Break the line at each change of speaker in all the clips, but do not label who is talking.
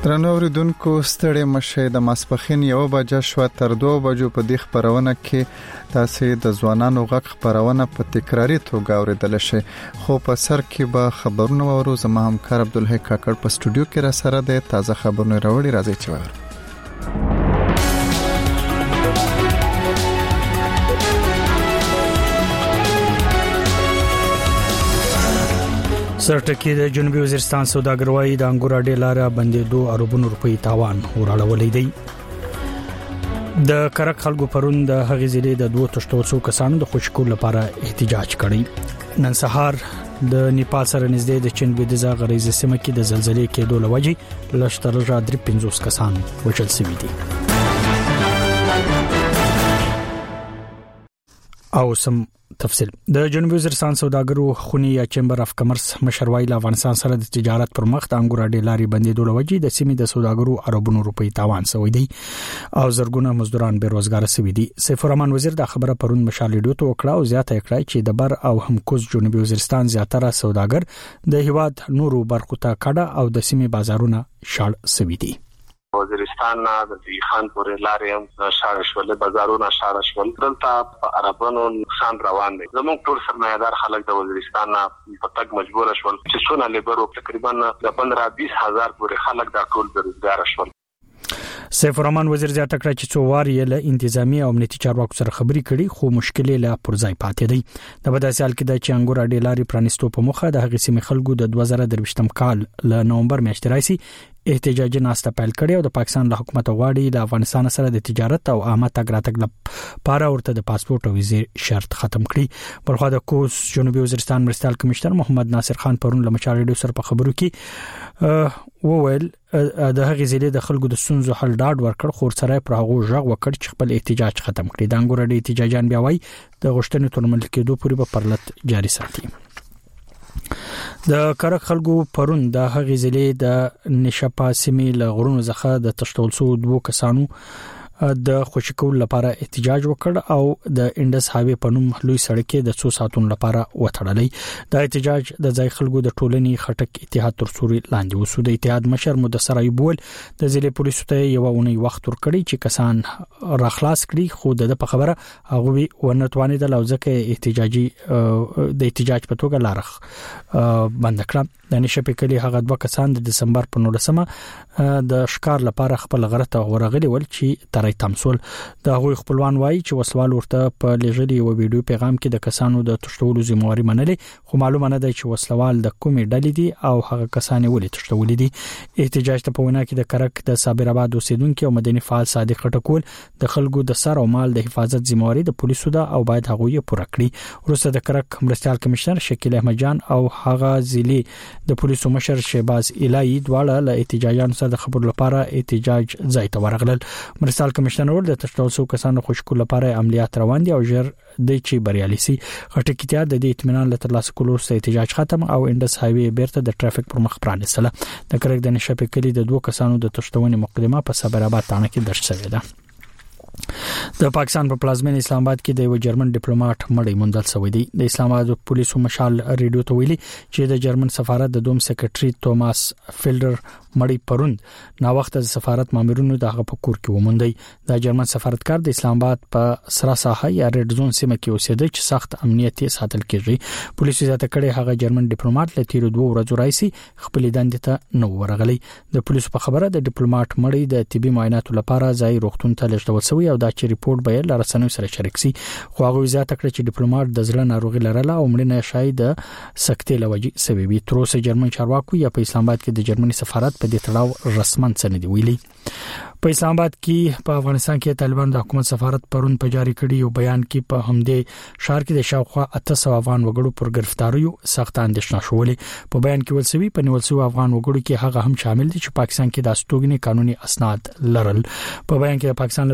درنو اوریدونکو ستړي مشه د ماسپخین 1 بجه شو تر 2 بجو په دې خبرونه کې تاسو د ځوانانو غږ خبرونه په تکراری توګه اوریدل شي خو په سر کې به خبرونه ورو زما همکار عبدالحی کاکړ په سټوډیو کې را سره د تازه خبرونه راوړي راځي چې وایو
سرټکی د جنوبي وزیرستان سوداګر وايي د انګور اډې لاره بندېدو اربونو روپۍ تاوان وراړولې دی د کرک خلکو پرون د هغې ضلع د 2 کسانو د خوشکول لپاره احتجاج کړی نن سهار د نیپال سره نږدې د چین بيدزا غریزه سیمه کې د زلزلې کېدو لوجې لشتره 53 کسان وژل شوي دي او سم تفصیل د جنوبي وزیرستان سوداګرو خونی یا چمبر اف کمرس مشروعي له افغانستان سره د تجارت پر مخ د انګور اډې لارې بندېدو لوجې د سیمې د سوداګرو اربونو روپۍ تاوان شوی دی او زرګونه مزدوران بیروزګار شوي دي سیف الرحمن وزیر د خبره پرون مشالېډو ته وکړه او زیاته کړه چې د بر او همکوز جنوبي وزیرستان زیاتره سوداګر د هیواد نورو برخو ته کډه او د سیمې بازارونه شاړ شوي دي
وزیرستان نه د خان پورې لارې هم شارشول بازارونه شارشول دلته عربانو نقصان روان دي زموږ ټول سرمایدار خلک د وزیرستان نه په تک مجبور شول چې څونه لیبر تقریبا د 15-20 هزار پورې خلک د ټول بیروزګار شول
سیف الرحمن وزیر زیاته کړ چې څو وار یې له انتظامی او امنیتي چارواکو سره خبرې کړي خو مشکل لا پرځای پاتې دی د بداسال کې د چنګور اډې لارې پرانستو په مخه د هغې سیمې خلکو د 2023 کال له نومبر میاشتې راځي احتجاجي ناسته پیل کړي او د پاکستان له حکومت غواړي د افغانستان سره د تجارت او عامه تګ راتګ لپاره ورته د پاسپورت او ویزې شرط ختم کړي برخو د کوز جنوبي وزیرستان مرستیال کمشنر محمد ناصر خان پرون له مشارېډو سره په خبرو کې وویل د هغې ضلع د خلکو د سنځو حل ډاډ ورکړ خو سره پر هغه ژغ وکړ چې خپل احتجاج ختم کړي د انګور اډې احتجاجان بیا وایي د غشتنې ترمنځ کېدو پورې په پرلط جاري ساتي د کرک خلکو پرون د هغې ضلع د نشپا سیمې له غرونو څخه د تشتول سو 2 کسانو د خوشکول لپاره احتجاج وکړ او د انډس هاوی په نوم لوی سړک د 2 ساعتونو لپاره وټړلې د احتجاج د ځای خلکو د ټولنې خټک اتحاد تر سوري لاندې وسو د اتحاد مشر مدثر ایبول د ضلع پولیسو ته یو اونۍ وخت ورکړي چې کسان راخلاص کړي خو د خبره هغه ونتوانې د لوځکه احتجاجي د احتجاج په توګه لارخ بند کړ د نشپې کلی هغه 2 کسان د دسمبر په 19مه د شکار لپاره خپل غره ته ورغلي ول چې ترې تمسول د هغوی خپلوان وایي چې وسوال ورته په لږلي او ویډیو پیغام کې د کسانو د تشتولو ذمہواری منلې خو معلومه نه ده چې وسوال د کومې ډلې دي او هغه کسان ولې تشتولې دي احتجاج ته په وینا کې د کرک د صابر آباد اوسیدونکو او مدني فعال صادق خټکول د خلکو د سر او مال د حفاظت ذمہواری د پولیسو ده او باید هغه یې پوره کړي وروسته د کرک مرستیال کمشنر شکیل احمد جان او هغه ضلع د پولیسو مشر شهباز الهی دواړه له احتجاجانو سره د خبرو لپاره احتجاج ځای ته ورغلل مرستیال کمشنر ول د تشتول سو کسانو خوشکول لپاره عملیات روان دي او ژر د چی بریالي سي خټکیتیا د دې اطمینان له ترلاسه کولو سره احتجاج ختم او انډس هایوي بیرته د ټرافیک پر مخ پرانیستله د کرک د نشپې کلی د 2 کسانو د تشتونې مقدمه په صبر آباد تانه کې درج شوې ده د پاکستان په پلازمین اسلام آباد کې د یو جرمن ډیپلوماټ مړی موندل شوی دی د اسلام آباد پولیسو مشال ریډیو ته ویلي چې د جرمن سفارت د دوم سیکریټري توماس فیلډر مړی پروند نا وخت د سفارت مامورونو دغه په کور کې وموندي د جرمن سفارتکار د اسلام آباد په سرا ساحه یا ریډ زون سیمه کې اوسېده چې سخت امنیت ساتل کېږي پولیسو ځاته کړي هغه جرمن ډیپلوماټ له تیر 2 ورځې راځي خپل دندې ته نو ورغلی د پولیسو په خبره د ډیپلوماټ مړی د طبي معایناتو لپاره ځای روغتون ته لېږدول شوی او دا چې ریپورت به له رسنیو سره شریک شي خو هغه ځاته کړي چې ډیپلوماټ د زړه ناروغي لرله او مړینه شاید د سکتې لوجې سبب تر اوسه جرمن چارواکو یا په اسلام آباد کې د جرمني سفارت په دې تړاو رسماً څه نه دی ویلي په اسلام آباد کې په افغانستان کې طالبان د حکومت سفارت پرون په جاری کړي یو بیان کې په همدې شهر کې د شاوخوا 800 افغان وګړو پر گرفتاریو سخت اندېښنه شولې په بیان کې ولسوي په نیولسو افغان وګړو کې هغه هم شامل دي چې پاکستان کې د استوګنې قانوني اسناد لرل په بیان کې د پاکستان له لوري د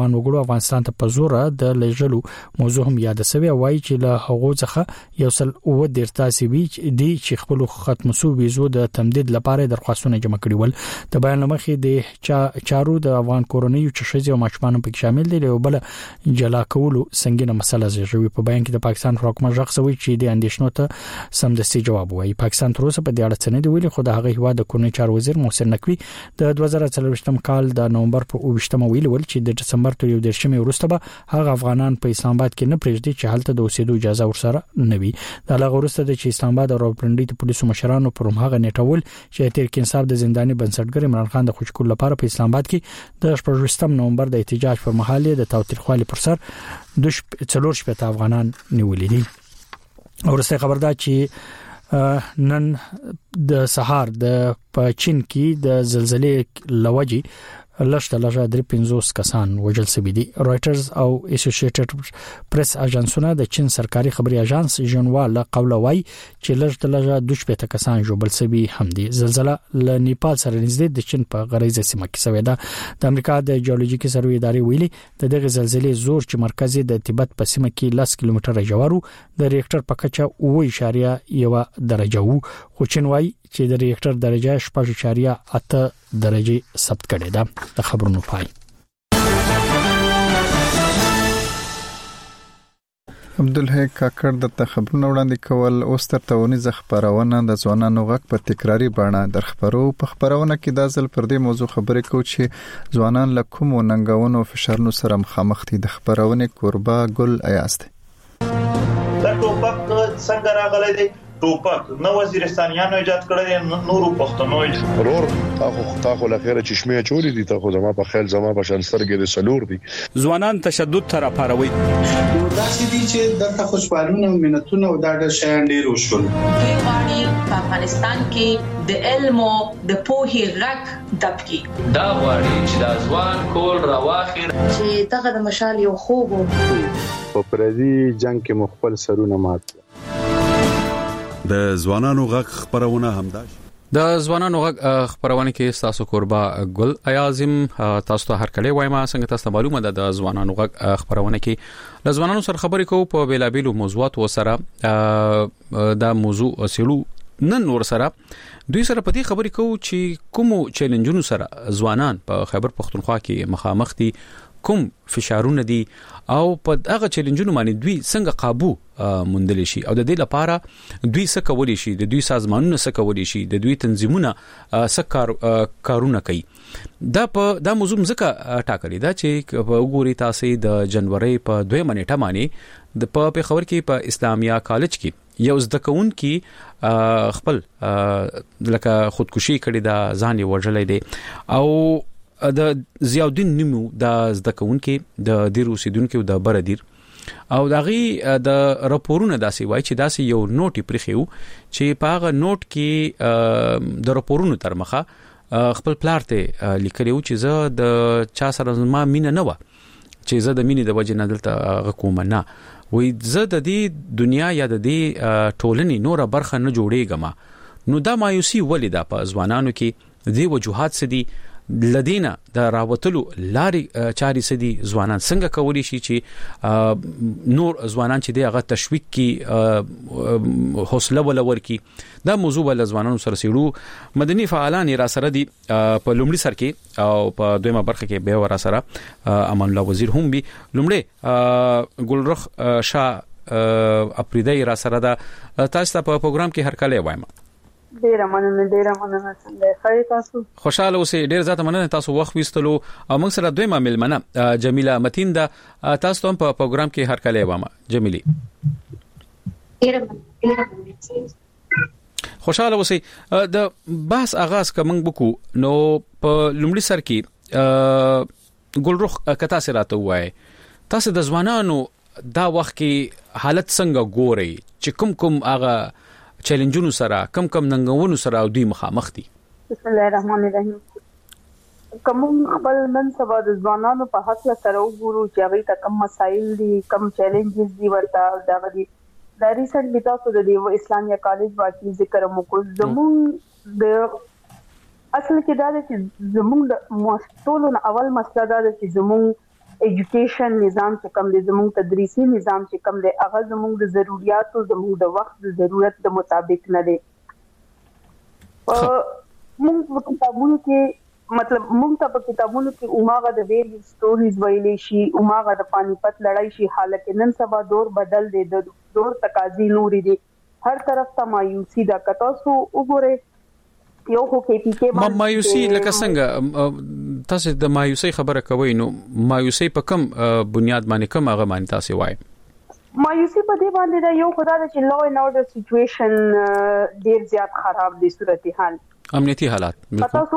افغان وګړو افغانستان ته په زور د لېږلو موضوع هم یاد شوی وایي چې له هغو څخه یو سل او د تاسیبي دي چې خپل ختم شو ویزو د تمدید لپاره درخواستونه جمع کړي ول. د بیان لمخې د چارو د افغان کورنیو چې شزي او ماشومان په شامل دي او بل جلا کولو څنګه مسله زیږوي. په بیان کې د پاکستان حکومت ځخصوي چې د اندیشنو ته سمدستي جواب وایي. پاکستان تر اوسه په دې اړه څه نه دی ویلي، خو د هغه هیواد د کورنی چارو وزیر محسن نقوی د 2024م کال د نومبر په 28مه ویلي ول چې د دسمبر تر 11مه وروسته به هغه افغانان په اسلام آباد کې نه پریږدي چې هلته د اوسېدو اجازه ورسره نه وي. د هغه وروسته د اسلام آباد او راوپندي د پولیسو مشرانو پر هغه نیټول چې تحریک انصاف د زنداني بنسټګر عمران خان د خوشکول لپاره په اسلام آباد کې د 18 نومبر د احتجاج پر مهال د تاوتریخوالي پر سر د 40 افغانان نیولې دي. ورسته خبر ده چې نن د سهار د چین کې د زلزلې لوجي لږه 350 کسان وژل شوي دي. رويټرز او اسوسییټډ پریس اژانسونه د چین سرکاري خبري اژانس ژنوا له قوله وایي چې لږه 250 کسان ژوبل شوي هم دي. زلزلہ له نیپال سره نږدې د چین په غریزه سیمه کې شوې ده. د امریکا د جیولوژیکي سروې ادارې ویلي د دغه زلزلې زور چې مرکزي د تبت په سیمه کې 10 کیلومتره ژورو د ریکټر په کچه 0.1 درجه وو، خو چین وایي چې د ریکټر درجه 6.8 درجه ثبت کړي ده. د خبرونو پای.
عبدالحی کاکړ د خبرونو وړاندې کول. اوس تر تونیز خبرونه د ځوانانو غږ په تکراری بڼه در خبرو په خبرونه کې د ځل پر دې موضوع خبرې کوي چې ځوانان له کوم ننګونو فشارونو سره مخامخ دي. د خبرونه قربا ګل ایاست.
دا ټوپک څنګه راغلی دی؟ ټوپک نو وزیرستانیانو ایجاد کړی، نورو پښتنو
ورور تاخو لخيره چشمه چولې دي، تاخو زما په خیال زما په شانسترګې د سلور دي.
ځوانان تشدد تر اپاروي
داسې دي چې د خوشحالونه او منتونه او دا د شیان ډیر وشول.
دوی غواړي په افغانستان کې د علم او د پوهې غږ دبکي.
دا غواړي چې د ځوان کول راواخیر
چې دغه د مشال یو خوب
په پردي جنگ کې مخبل سرونه مات.
د ځوانانو غږ خبرونه همدا
د ځوانانو غږ خبرونه کې تاسو قربا ګل ایازم تاسو ته هر کله وایم څنګه تاسو معلومه ده د ځوانانو غږ خبرونه کې د ځوانانو سره خبرې کوو په بیلابیلو موضوعات وسره دا موضوع اصلو نن ور سره دوی سره په دې خبرې کوو چې کوم چیلنجونو سره ځوانان په خیبر پختونخوا کې مخامخ دي، کوم فشارونه دي او په هغه چیلنجونو باندې دوی څنګه قابو موندل شي او د دې لپاره دوی څه کولی شي، د دوی سازمانونه څه کولی شي، د دوی تنظیمونه څه کارونه کوي. دا موضوع ځکه ټاکلې ده چې په وګوري تاسو د جنوري په 2 نیټه باندې د په خبر کې په اسلامیه کالج کې یو زدکون کې خپل لکه خودکشي کړي دا ځان یې وژلې دي او د ضیاءالدین نیمو د زدکون کې د ډیر اوسیدونکو د بردیر او دغه د راپورونه داسې وایي چې داسې یو نوټ پرخیو چې په هغه نوټ کې د راپورونو تر مخه خپل پلار ته لیکلو چې زه د چا سره ما مینه نه و، چې زه د مینې د وجه نه دلته حکومت نه وي، زه د دې دنیا یا د دې ټولنې نوره برخه نه جوړېږم. نو دا مایوسی ولې ده په ځوانانو کې؟ د وجوهات سدي لدینا د راوتلو لاري چاري سدي ځوانان څنګه کولی شي چې نور ځوانان چې دغه تشویق کی حوصله ولور کی. دا موضوع ول ځوانانو سره سیړو مدني فعالان را سره دي په لومړي سر کې او په دویمه برخه کې به ور سره امان الله وزیر هم بي لومړي ګلرخ شاه اپریدای را سره دا تاسو ته په پروګرام کې هر کله وایم.
ډیر مننه څنګه خیر تاسو؟
خوشاله اوسئ، ډیر زیات مننه تاسو وخت وستلو او موږ سره دویمه ملمنه جمیله متین دا تاسو ته په پروګرام کې هر کله وایم. جمیلی
ډیر مننه.
خوشاله اوسئ. د بحث آغاز کوم بکو نو په لومړي سر کې ګلرخ کتا سره وای تاسو د ځوانانو دا وخت کې حالت څنګه ګوري چې کوم هغه چیلنجونو سره کم ننګونو سره او دوی مخامخ دي؟
بسم الله الرحمن الرحیم. کوم خپل نن سبا د ځوانانو په حق سره وګورو چې هغه ته کوم مسایل دي، کوم چیلنجز دي ورته دا غدي د ریسنټلی تاسو د اسلامیه کالج واقعي ذکر مو زمون د اصل کې دا چې زمون د مستولو اول مسله دا چې زمون ایجوکیشن نظام چې کوم دی زموږ تدریسي نظام چې کوم دی هغه زموږ د ضرورتو زموږ د وخت د ضرورت د مطابق نه دی. موږ په کتابونو کې مطلب موږ ته په کتابونو کې اوماغه د ویری سټوریز ویلې شي اوماغه د پانیپت لړۍ شي حالکه نن سبا دور بدل دی د دور تقاضي نوري دي هر طرف ته مایوسی دا کتاسو وګوره یو خو کې پی کې
مایوسی لکه څنګه تاسو د مایوسی خبره کوي نو مایوسی په کوم بنیاد باندې کوم هغه باندې تاسو وایي
مایوسی په دې باندې دا یو خدای چې لا اینډ اورډر سچويشن ډیر زیات خراب دي صورتحال
امنیتی حالات
تاسو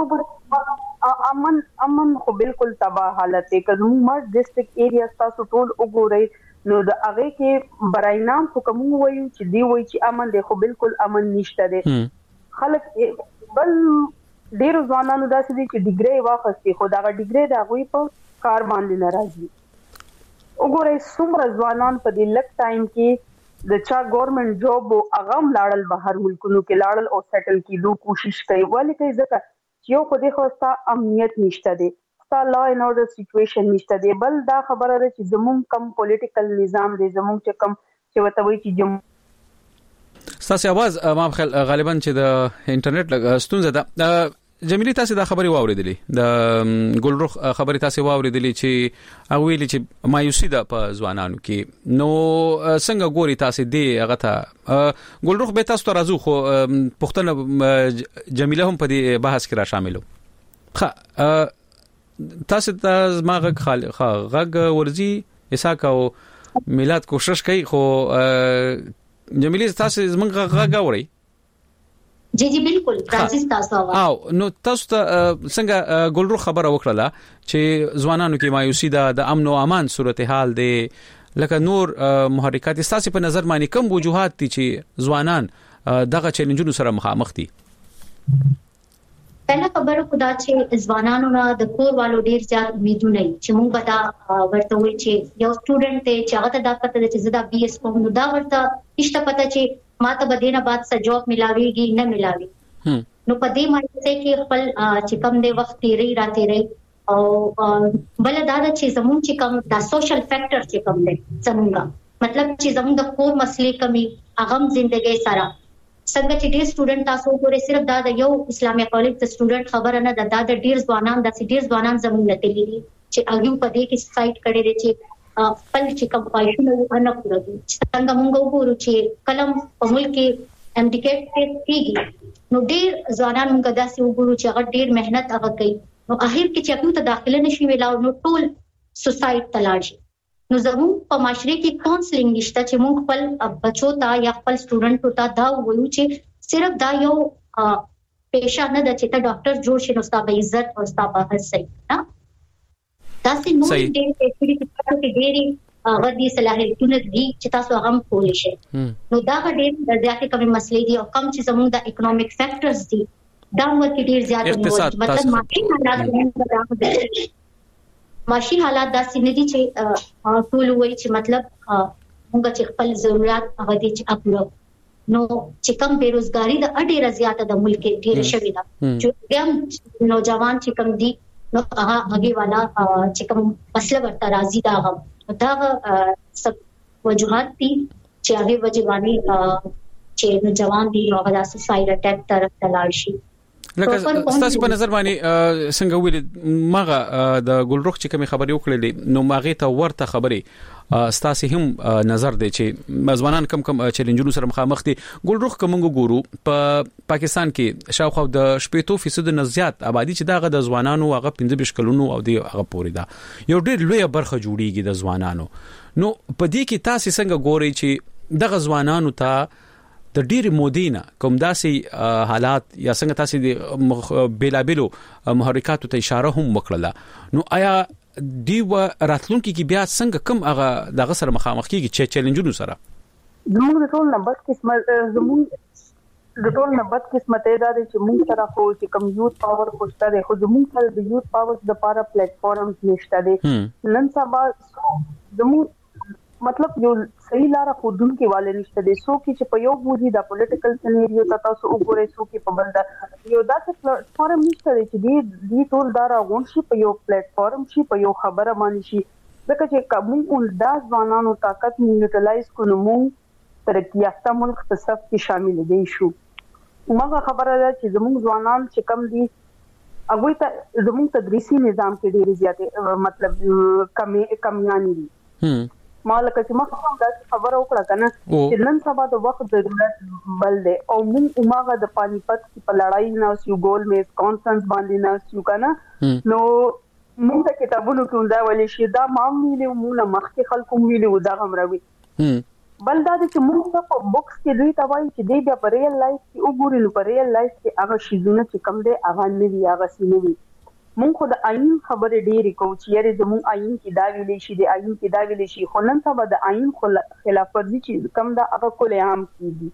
امن خو بالکل تباہ حالت دی کله موږ ډیسټریکټ ایریا تاسو ټول وګورئ نو د هغه کې براینا حکم وایو چې دی وایي چې امن دی خو بالکل امن نشته دی خلک بل ډیر ځوانانو داسې دي چې ډیګری واخستي خو دا ډیګری دا غوي په کار باندې ناراضي وګورئ څومره ځوانان په دې لک ټایم کې د چا ګورنمنت جاب او اغم لاړل بهر ملکونو کې لاړل او سیټل کیدو کوشش کوي ولې کوي ځکه یو خو د خوستا امنیت نشته دی ستا لا اینډ اورډر سچويشن نشته دی بل دا خبره ده چې زموږ کم پولیټیکل نظام دی زموږ چې کم چې وته وي چې
تاسو आवाज ما خل غالبا چې د انټرنیټ ستونزه ده جمیلی تاسو دا خبري واوریدلې د ګلرخ خبري تاسو واوریدلې چې او ویلي چې مایوسی ده په ځوانانو کې نو څنګه ګوري تاسو دی هغه ته ګلرخ به تاسو ته راځو خو پښتنه جمیله هم په دې بحث کې را شاملو تاسو ته ما غږ ورزي اساک او میلاد کوشش کوي خو جمیلی تاسو زمونږ غږ اوري
جی بالکل فرانسیس تاسو
او نو تاسو ته څنګه ګلرو خبره وکړه چې ځوانانو کې مایوسی ده د امن او امان صورتحال دی لکه نور محرکات تاسو په نظر باندې کوم وجوهات دي چې ځوانان دغه چیلنجونو سره مخامخ دي
پہلا خبره خدا چې ځوانانو نه د کور والو ډیر زیات امیدونه چې موږ به دا ورته وي چې یو سټوډنټ ته چې هغه دا پته ده چې زدا بي اس کوم نو دا ورته هیڅ پته چې ماته بدینه بعد څه جاب ملاويږي نه ملاوي نو په دې مایته کې خپل چې کم دی وخت تیری راته ری او بل دا چې زموږ چې کم دا سوشل فیکٹر چې کم دی زموږ مطلب چې زموږ د کور مسلې کمی اغم ژوندۍ سره څنګه چې ډیر سټوډنټ تاسو ګورئ صرف دا د یو اسلامي کالج د سټوډنټ خبره نه ده دا د ډیر ځوانان د ډیر ځوانان زموږ نتلې دي چې اګیو په دې کې سایت کړي دي چې خپل چې کوم پایښتنه ونه کړو څنګه موږ وګورو چې کلم په ملک کې امډیکیټ کېږي نو ډیر ځوانان موږ داسې وګورو چې هغه ډیر مهنت هغه کوي نو اخر کې چې خپل ته داخله نشي ویلاو نو ټول سوسایټ تلاړ شي نو زموږ په معاشره کې کاونسلینګ نشته چې موږ خپل بچو ته یا خپل سټوډنټو ته دا وایو چې صرف دا یو پیشه نه ده چې ته ډاکټر جوړ شې نو ستاسو عزت او ستاسو حق صحیح نه تاسو نو دې چې ډېری غدي صلاحیتونه دي چې تاسو هم کولای شئ نو دا ډېر زیاتې کومې مسلې دي او کم چې زموږ د اکونومیک فیکټرز دي دا ورته ډېر زیات مطلب معاشي حالات داسې نه دي چې ټول وایي چې مطلب موږ چې خپل ضرورت هغه دي چې اپلو نو چې کم بیروزګاری د ډیره زیاته د ملک ډیره شوې ده چې هم نوجوان چې کم دي نو هغه والا چې کوم مسله ورته راځي دا سب وجوهات دي چې هغه وجوانی چې نوجوان دي هغه د سوسایډ اٹیک طرف تلاړ شي
لکه تاسو په نظر باندې څنګه ویل ماغه د ګلرخ چې کوم خبرې وکړلې نو ماغه ته ورته خبرې تاسو هم نظر دی چې ځوانان کم چیلنجونو سره مخامخ دي ګلرخ کوم ګورو په پاکستان کې شاوخوا د 80% نه زیات آبادی چې دغه د ځوانانو هغه 15 کلونو او دی هغه پورې ده یو ډېر لوی برخه جوړیږي د ځوانانو نو په دې کې تاسو څنګه ګورئ چې دغه ځوانانو ته د ډېر مودینا کوم داسې حالات یا څنګه تاسو د بیلابلو محرکاتو ته اشاره هم وکړه نو آیا دی و راتلونکي کې بیا څنګه کوم هغه دغه سره مخامخ کیږي چې چیلنجونو سره
زموږ د ټول نمبر قسمت زموږ د ټول نمبر قسمت دا دی چې موږ سره خو چې کوم یوت پاور خوشته دی خو زموږ سره د یوت پاور د لپاره پلیټ فارمز نشته دي نن سبا زموږ مطلب یو صحیح لار خودونکو والے نشته دي سو چې په یو بوجي د پولیټیکل سینریو تاسو وګورئ سو کې په بل یو داسې پلیټ فارم نشته چې دی ټول دارا غون شي په یو پلیټ فارم شي په یو خبره باندې شي ځکه چې کوم دا ځوانانو طاقت یوټیلایز کړو موږ ترقی یافته ملک په صف کې شامل دي شو. مګه خبره ده چې زموږ ځوانان چې کم دي هغه ته زموږ تدریسي نظام کې ډېری زیاتې مطلب کمیان دي. مالک چې ما خبره وکړه کنه چې نن سبا د وخت ضرورت بل دی او موږ عمره د پانیپت په لړۍ نه یو ګول میز کانفرنس باندې نه یو کنه نو موږ ته کتابونو کې دا ولې شي دا معاملې موږ مخکې خلکو ویلو دا غمروي بل دا چې موږ په بوکس کې دوی توای چې دی بیا په ریل لایف کې وګورئ نو په ریل لایف کې هغه شیزونه چې کم دی هغه نه وی هغه سینوي. مونږ خو د آئین خبره ډېری کوو چې یاره زموږ آئین کې دا ویل شي د آئین کې دا ویل شي خو نن سبا د آئین خلاف ورزي چې کم دا هغه کول عام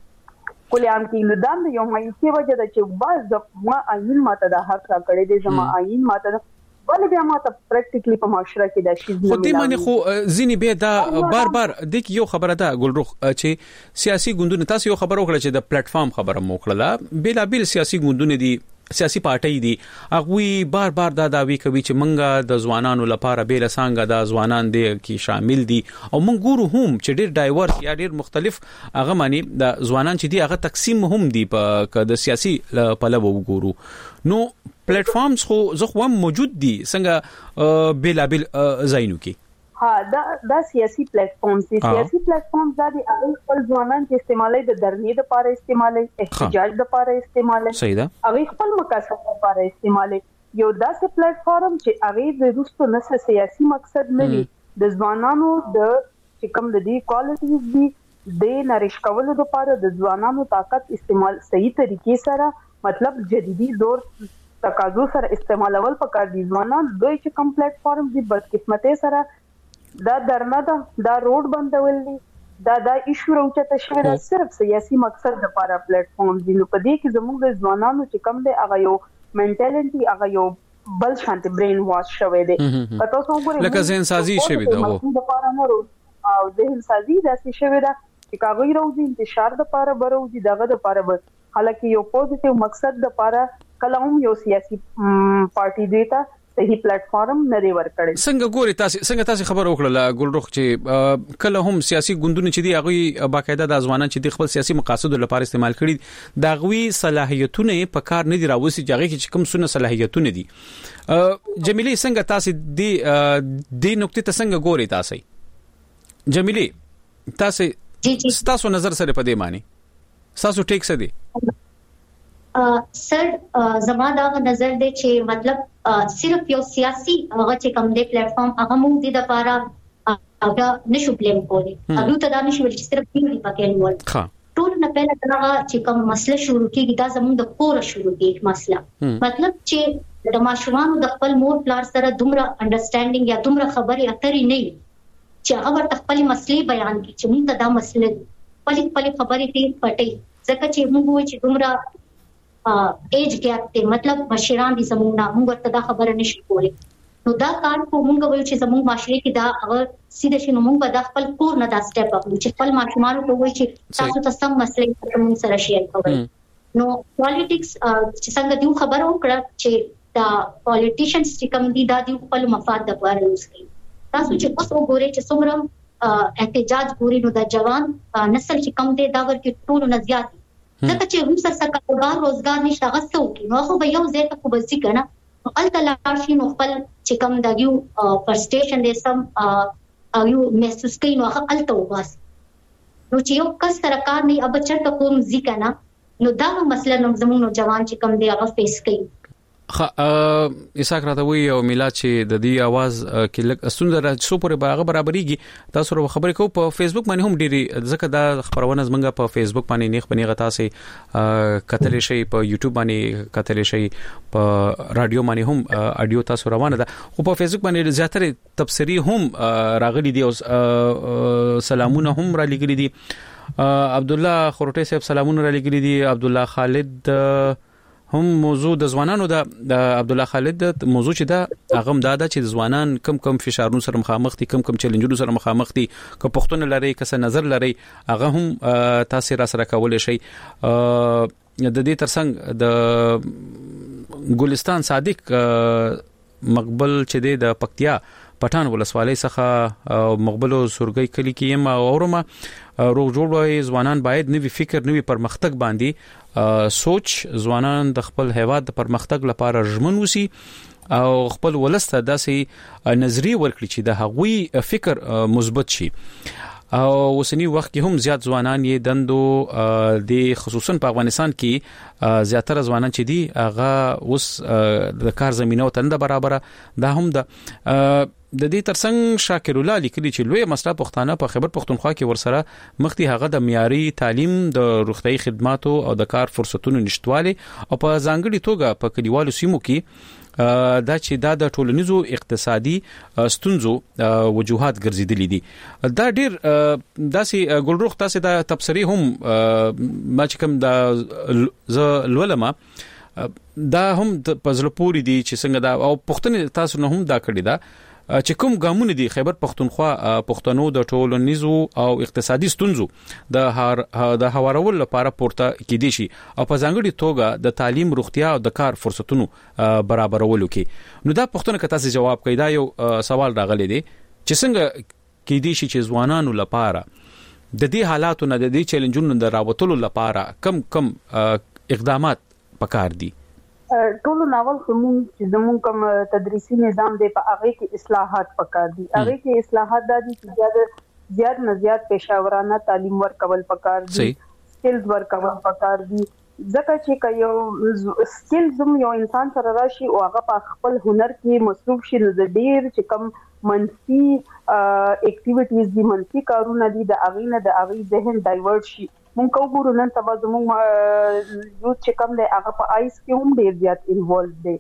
کیږي نو دا یو مایوسي وجه ده چې باز ما آئین ماته د حق را کړی دی زما آئین ماته ولې بیا ماته پریکټیکلی په معاشره کې دا شی
خو دې معنی خو ځینی به دا بار د یو خبره ده ګلروخ چې سیاسي ګوندونه تاسو یو خبر وکړه چې د پلیټ فارم خبره موکړه بیلابل سیاسي ګوندونه دي سیاسي پارټي دي هغه بار دا داوی کوي چې منګه د ځوانانو لپاره بیل څنګه د ځوانان دي کې شامل دي او موږ ګورو هم چې ډېر ډایورس یا ډېر مختلف هغه معنی د ځوانان چې دي هغه تقسیم هم دي په د سیاسي پلوه وګورو نو پلیټ فارمز خو زخه موجود دي څنګه بیلابل زاینو کې
دا سیاسي پلیټ فارم سیاسي پلیټ فارم د خپل ځوانان چې استعمالي د درنې لپاره استعمالي احتجاج لپاره استعمالي هغه خپل مقاصد لپاره استعمالي یو داسې پلیټ فارم چې هغه د روستو نسل سیاسي مقصد نه وي د ځوانانو د چې کوم د دې کوالټیز دي د نریش کولو لپاره د ځوانانو طاقت استعمال صحیح طریقې سره مطلب جديدي دور تقاضو سره استعمالول پکار دي ځوانان دوی چې کوم پلیټ فارم دي بدقسمتۍ سره دا درنه دا روډ بندول دي دا ایشو راوچته شوی دا صرف سیاسي مقصد لپاره پلیټ فارم دي نو په دې کې زموږ د ځوانانو چې کم دي هغه یو منټالټي هغه یو بل شانت برین واش شوی دی پتہ سو ګورې
لکه ذهن سازي شوی دا
او ذهن سازي داسې شوی دا چې کاغوي راوځي انتشار لپاره بروځي دغه لپاره حالکه یو پوزټیو مقصد لپاره کلام یو سیاسي پارټي دیتا صحیح پلیټ فارم نه دی ورکړی
څنګه تاسو خبر وکړه ګلروخ چې کله هم سیاسي ګوندونه چې دی هغه باقاعده د ځوانان چې د خپل سیاسي مقاصد لپاره استعمال کړي دا غوي صلاحیتونه په کار نه دی راوځي چې هغه کوم سونه صلاحیتونه دي جمیلی څنګه تاسو د نقطې ته څنګه ګوري تاسو جمیلی تاسو نظر سره په دې معنی تاسو ټیک څه دي
سر زماده نظر دې چې مطلب صرف یو سیاسي هغه چې کوم دې پلیټ فارم هغه موږ دې د لپاره هغه نشو بلیم کولی هغه ته دا نشو چې صرف دې پکې نیول ټول نه پهله دا چې کوم مسله شروع کیږي دا زموږ د کور شروع کیږي مسله مطلب چې د ماشومان د خپل مور پلار سره دومره انډرستانډینګ یا دومره خبرې اترې نه چې هغه ورته خپل مسلې بیان کړي چې موږ ته دا مسله خپل خبرې ته پټي ځکه چې موږ وایو چې دومره ایج ګیپ ته مطلب مشران دي زموږ نه موږ ته دا خبره نشو کولی نو دا کار کو موږ وایو چې زموږ معاشره کې دا اگر سیده شنو موږ به د خپل کور نه دا سټیپ اخلو چې خپل ماشومان ته وایي چې تاسو ته سم مسلې کوم سره شیر کوئ نو پالیټکس چې څنګه دیو خبر وکړه چې دا پالیټیشنز چې کوم دي دا دیو خپل مفاد لپاره یوز کوي تاسو چې اوس وګورئ چې څومره احتجاج ګوري نو د جوان نسل چې کم دي دا ورکه ټول نه زیات ځکه چې هم سره کاروبار روزګار نشته غوښتو کې نو خو به یو ځای ته خو بسې کنه نو الکلار شي نو خپل چې کوم د یو فرستریشن دې سم یو محسوس کوي نو هغه الته وباس نو چې یو کس سره کار نه اب چرته کوم ځکه نه نو دا مسله نو زموږ جوان چې کوم دی هغه فیس کوي
اساک راته وی او میلاد چې د دې आवाज کې لک سندره څو پورې برابرېږي تاسو ورو خبرې کوو په فیسبوک باندې هم ډېری ځکه دا خبرونه زمونږ په فیسبوک باندې نیخ بنی غتا سي کتلې شي په یوټیوب باندې کتلې شي په رادیو باندې هم اډیو تاسو روانه ده خو په فیسبوک باندې زیاتره تبصری هم راغلي دي او سلامونه هم را لګلي دي عبد الله خروټي صاحب سلامونه را لګلي دي عبد الله خالد هم موضوع د ځوانانو د عبد الله خالد موضوع چې دا هغه مداده چې ځوانان کم فشارونو سره مخامخ دي کم چیلنجونو سره مخامخ دي که پښتون لري که نظر لري هغه هم تاسو را سره کولای شي د دې ترڅنګ د ګلستان صادق مقبل چې د پکتیا پټان ولسوالۍ څخه مقبلو سورګي کلی کې یم اورما روغ جوړ ځوانان باید نوې فکر نوې پرمختګ باندې سوچ ځوانان د خپل هیواد د پرمختګ لپاره ژمن وسی او خپل ولسته داسې نظریه ورکړي چې د هغوی فکر مثبت شي او وسنی وخت کې هم زیات ځوانان یې دندو د خصوصا په افغانستان کې زیاتره ځوانان چې دي هغه اوس د کار زمينه او تند برابر دا هم د دې ترڅنګ شاکر الله لیکلي چې لوی مسله پښتانه په خیبر پښتونخوا کې ورسره مختی هغه د معیاري تعلیم د روغتيایي خدماتو او د کار فرصتونو نشټوالي او په ځانګړي توګه په کلیوالو سیمو کې دا چې د ټولنیزو اقتصادي ستونزو وجوهات ګرځیدلې دي دا ډیر داسې ګلروخ تاسو د تبصری هم ما چې کوم د لولما دا هم د پزلپوري دي چې څنګه دا او پښتني تاسو نه هم دا کړی دا چې کوم ګامونه دي خیبر پښتونخوا پښتنو د ټولنیزو او اقتصادي ستونزو د هوارول لپاره پورته کېدي شي او په ځانګړي توګه د تعلیم روغتیا او د کار فرصتونو برابرولو کې نو دا پښتنه کته څه جواب کوي دا یو سوال راغلی دی چې څنګه کېدي شي چې ځوانانو لپاره د دې حالاتو نه د دې چیلنجونو د راوتلو لپاره کم اقدامات پکار دي
ټول ناول کوم چې زموږ کوم تدریسي نظام دی په هغه کې اصلاحات پکار دي هغه کې اصلاحات د دي زیات نه زیات پېښورانه تعلیم ورکول پکار دي سکلز ورکول پکار دي ځکه چې یو سکل زم یو انسان سره راشي او هغه په خپل هنر کې مصروف شي نو د ډیر چې کوم منفي اکټیویټیز دي منفي کارونه دي د اغینه د اغي ذهن ډایورټ شي مونږ کوو نن سبا زموږ یو چې کوم دی هغه په آیس کې هم ډیر زیات انوالو دي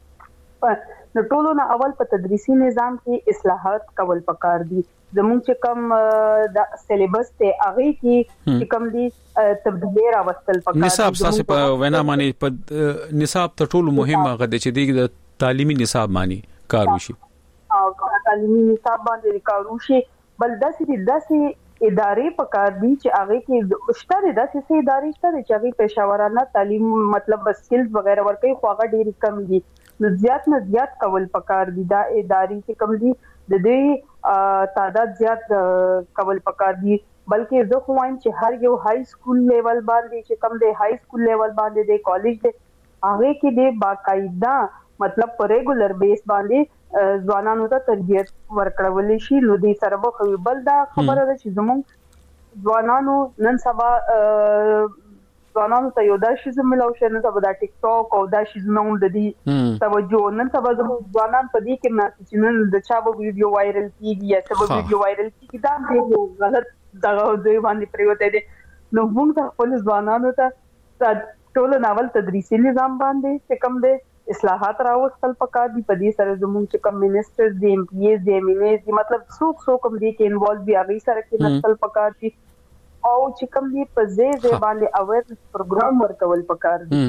نو ټولو نه اول په تدریسي نظام کې اصلاحات کول پکار دي زموږ چې کوم د سلیبس ته هغه کې چې کوم دي تبدیلی راوستل پکار دي
نصاب تاسو په وینا باندې په نصاب ته ټولو مهمه غده چې د تعلیمي نصاب باندې کار وشي
او تعلیمي نصاب باندې کار وشي بل داسې ادارې پکار دي چې هغه کې شته داسې ادارې شته چې هغه پېښورانه تعلیم مطلب سکلز وغیرہ ورکوي خو هغه ډېر کم دي نو زیات نه زیات کول پکار دي دا ادارې چې کم دي د دې تعداد زیات کول پکار دي بلکې زه خو وایم چې هر یو های سکول لیول باندې چې کم دی های سکول لیول باندې د کالج دی هغه کې د باقاعده مطلب په ریګولر بیس باندې ځوانانو ته تربیت ورکړول شي نو دې سره به بل دا خبره ده چې زموږ ځوانانو نن سبا ځوانانو ته یو دا شی زموږ له شنه سبا د ټیک ټاک او دا شی زموږ د دې توجه نن سبا زموږ ځوانان په دې کې نه چې نن د چا به ویډیو وایرل کیږي یا څه به ویډیو وایرل کیږي دا به غلط دغه دوی باندې پریوته دي نو موږ خپل ځوانانو ته ټول ناول تدریسي نظام باندې چې کوم دی اصلاحات راوستل پکار دي په دې سره زموږ چې کوم منسټرز دي ایم پی ایز دي ایم دي مطلب څوک کوم دي کې انوالو دي هغه سره کې نسل پکار دي او چې کوم دي په ځای باندې اویرنس پروګرام ورکول پکار دي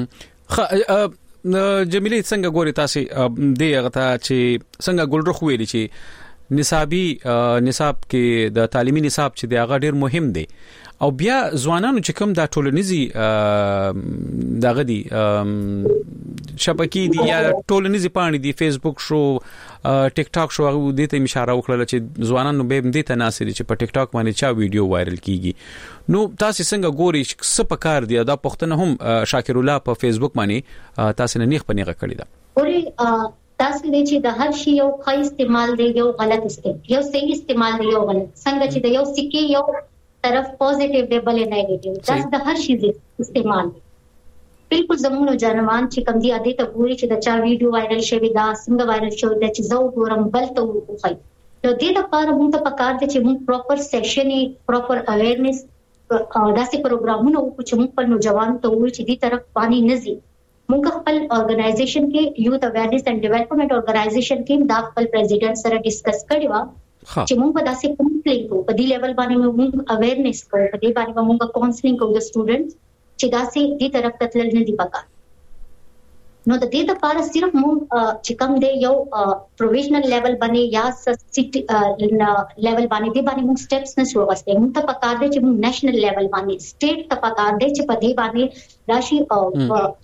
جمیله څنګه ګوري تاسو دې هغه ته چې څنګه ګلرخ ویلي چې نصاب کې د تعلیمي نصاب چې دی هغه ډیر مهم دی او بیا ځوانانو چې کوم د ټولنیزي دغه دي شبکې دي یا ټولنیزي پاڼې دي فیسبوک شو ټیک ټاک شو هغه دې ته اشاره وکړه چې ځوانانو به دې ته ناسري چې په ټیک ټاک باندې چا ویډیو وایرل کیږي نو تاسو څنګه ګوري چې څه پکار دی دا پښتنه هم شاکر الله په فیسبوک باندې تاسو نه نیخ پنیغه کړی دا
اوري تاسو دې چې د هر شی یو ښه استعمال دی یو غلط استعمال یو صحیح استعمال دی یو غلط څنګه چې د یو سکه یو طرف پوزټیو دی بل نیگیټیو دا د هر شی استعمال بالکل زموږ جانوان چې کوم دي اده ته ګوري چې د چا ویډیو وایرل شوی دا څنګه وایرل شوی دا چې زو ګورم بل ته وخی نو دې لپاره موږ ته پکار دي چې موږ پراپر سیشن پراپر اویرنس داسې پروګرامونه وکړو چې موږ په نوجوان ته وایي چې دې طرف باندې نزي موږ خپل ارګنایزیشن کې یوث اویرنس اینڈ ډیولپمنٹ ارګنایزیشن کې دا خپل پریزیډنټ سره ډیسکس کړی و چې موږ په داسې کمپلین کو په دې لیول باندې موږ اویرنس کوو په دې باندې موږ کاونسلینګ کوو د سټوډنټس چې داسې دې طرف ته تلل نه دی پکار نو د دې لپاره صرف موږ چې کوم دی یو پروویژنل لیول باندې یا سټی لیول باندې دې باندې موږ سټیپس نه شو غوښتي موږ ته پکار دی چې موږ نېشنل لیول باندې سټیټ ته پکار دی چې په دې باندې راشي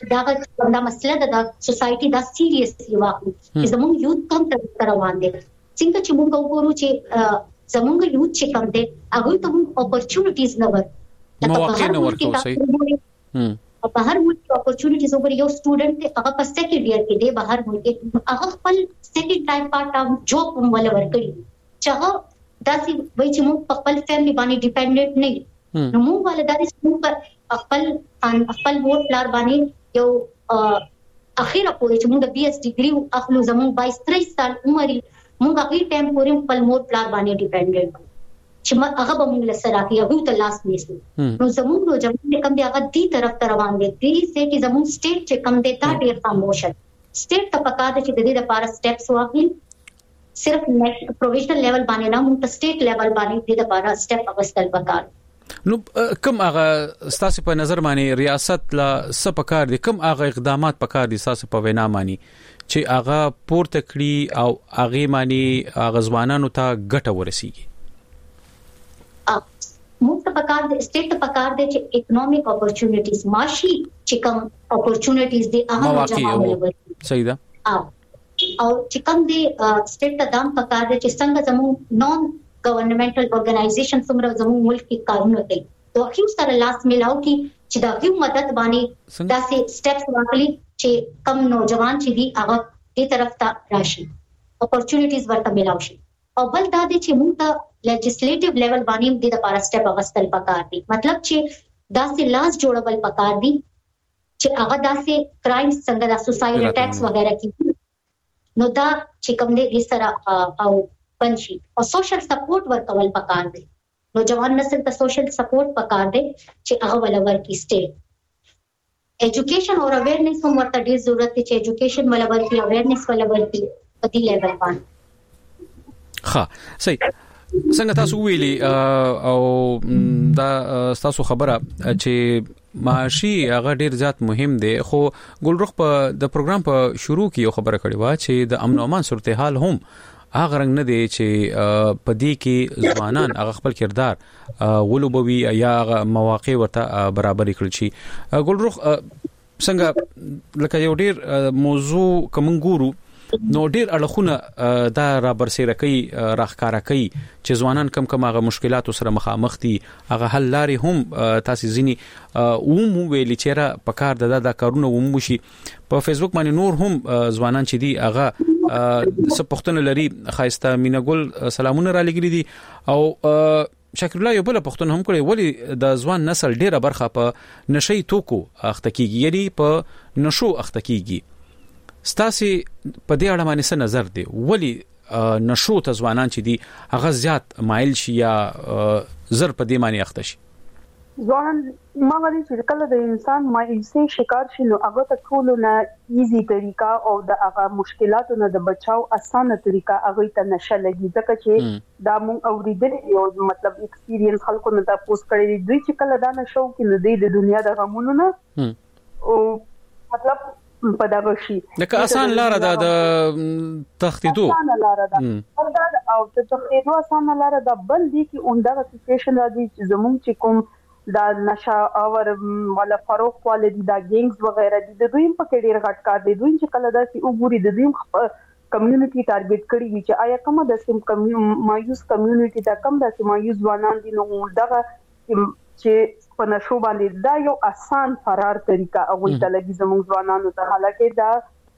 او دا مسله د سوسايټي دا سیریسلی واخلي چې زموږ یوث کم تر روان دي څنګه چې موږ وګورو چې زمونږ یوت چې کوم دي هغه ته موږ اپورچونټیز نه ورکو
مواقع نه ورکو صحیح
په هر ملک اپورچونټیز وګورئ یو سټوډنټ هغه په سیکنډ ایئر کې دی بهر ملک هغه خپل سیکنډ ټایم پارت ټایم جاب هم ول ورکړي چې هغه داسې وایي چې موږ په خپل فیملی باندې ډیپندنٹ نه نو موږ ولداري موږ په خپل مور پلار باندې یو اخیره پورې چې موږ د بي اس ډیګري اخلو زموږ 22-23 سال عمر موږ هغه ټایم پورې خپل مور پلار باندې ډیپندنٹ چې هغه به موږ لسره کې هغه ته لاس نیسو نو زموږ نو جمع کوم دی هغه دې طرف ته روان دي دې سه چې زموږ سټیټ چې کوم دی تا ډیر خاموشه سټیټ ته پکاره چې د دې لپاره سټیپس واخلي صرف نیکسټ پروویژنل لیول باندې نه موږ سټیټ لیول باندې دې لپاره سټیپ اغستل پکاره
نو کوم هغه ستاسو په نظر باندې ریاست لا سپکار دي کوم هغه اقدامات پکار دي ستاسو په وینا باندې چې هغه پورته کړی او هغه باندې غزوانانو ته ګټه ورسیږي
موږ ته پکار دي سټیټ ته پکار دي چې اکونومیک اپورچونټیز ماشي چې کوم اپورچونټیز دي هغه جوړول
صحیح ده
او چې کوم دي سټیټ ته دام پکار دي چې څنګه زموږ نون ګورنمنټل اورګنایزیشن څومره زموږ ملک کې کارونه کوي تو هیڅ سره لاس ملاو کی چې دا یو مدد باندې داسې سټیپس واخلي چې کم نوجوان چې دي هغه دې طرف ته راشي اپورچونټیز ورته ملاو شي او بل دا دي چې موږ ته لیجسلیټیو لیول باندې د لپاره سټیپ اغستل پکار دي مطلب چې داسې لاس جوړول پکار دي چې هغه داسې کرایمز څنګه د سوسایډ اٹیکس وغیرہ کی نو دا چې کوم دې سره او پنشي او سوشل سپورټ ورکول پکار دي نو جوان نسل ته سوشل سپورټ پکار دي چې هغه ولور کی سټیټ ایجوکیشن اور اویرنس هم ورته ډیر ضرورت دي چې ایجوکیشن ولور کی اویرنس ولور کی په دې لیول باندې
ښه صحیح څنګه تاسو ویلي او دا تاسو خبره چې معاشي هغه ډیر زیات مهم دی خو ګلرخ په د پروګرام په شروع کې یو خبره کړې و چې د امن او امان صورتحال هم هغه رنګ نه دی چې په دې کې ځوانان هغه خپل کردار ولوبوي یا مواقع ورته برابر کړی شي ګلرخ څنګه لکه یو ډیر موضوع کوم ګورو نو ډیر اړخونه دا را برسېره کوي راخکارا کوي چې ځوانان کم هغه مشکلات سره مخامخ دي هغه حل لاري هم تاسو ځینی ویلي چې را پکار د کارونه وموشي په فیسبوک باندې نور هم ځوانان چې دي هغه سپختنه لري خایسته مینګل سلامونه را لګري دي او شکر الله یو بل پښتون هم کړي ولی د ځوان نسل ډیره برخه په نشي توکو اخته کیږي یعنی په نشو اخته کیږي ستاسي په دې اړه باندې څه نظر دی ولی نشو ته ځوانان چې دي هغه زیات مایل شي یا زر په دې معنی اخته شي
ځوان ما غواړي چې کله د انسان مایوسي شکار شي نو هغه ته ټول نه ایزي طریقہ او د هغه مشکلاتو نه د بچاو اسانه طریقہ هغه ته نشه لګي ځکه چې دا مونږ اوریدل یو مطلب ایکسپیرینس خلکو نه تاسو کړی دوی چې کله دا نشو کې د دنیا د غمونو نه او مطلب په دغه شي
لکه آسان لار ده د تختیدو
آسان لار ده او د تختیدو آسان لار ده بل دي چې اونډه سچويشن راځي چې زموږ چې کوم دا نشه اور ولا فروخ والدي دا گینګز وغیرہ دي د دوی په کې ډیر غټ کار دي دوی چې کله دا سي وګوري د دوی کمیونټي ټارګټ کړی وي چې آیا کومه د سیم مایوس کمیونټي دا کم د مایوس ځوانان دي نو دغه چې په نشو باندې دا یو آسان فرار طریقہ او ته لګي زموږ ځوانانو ته حالکه دا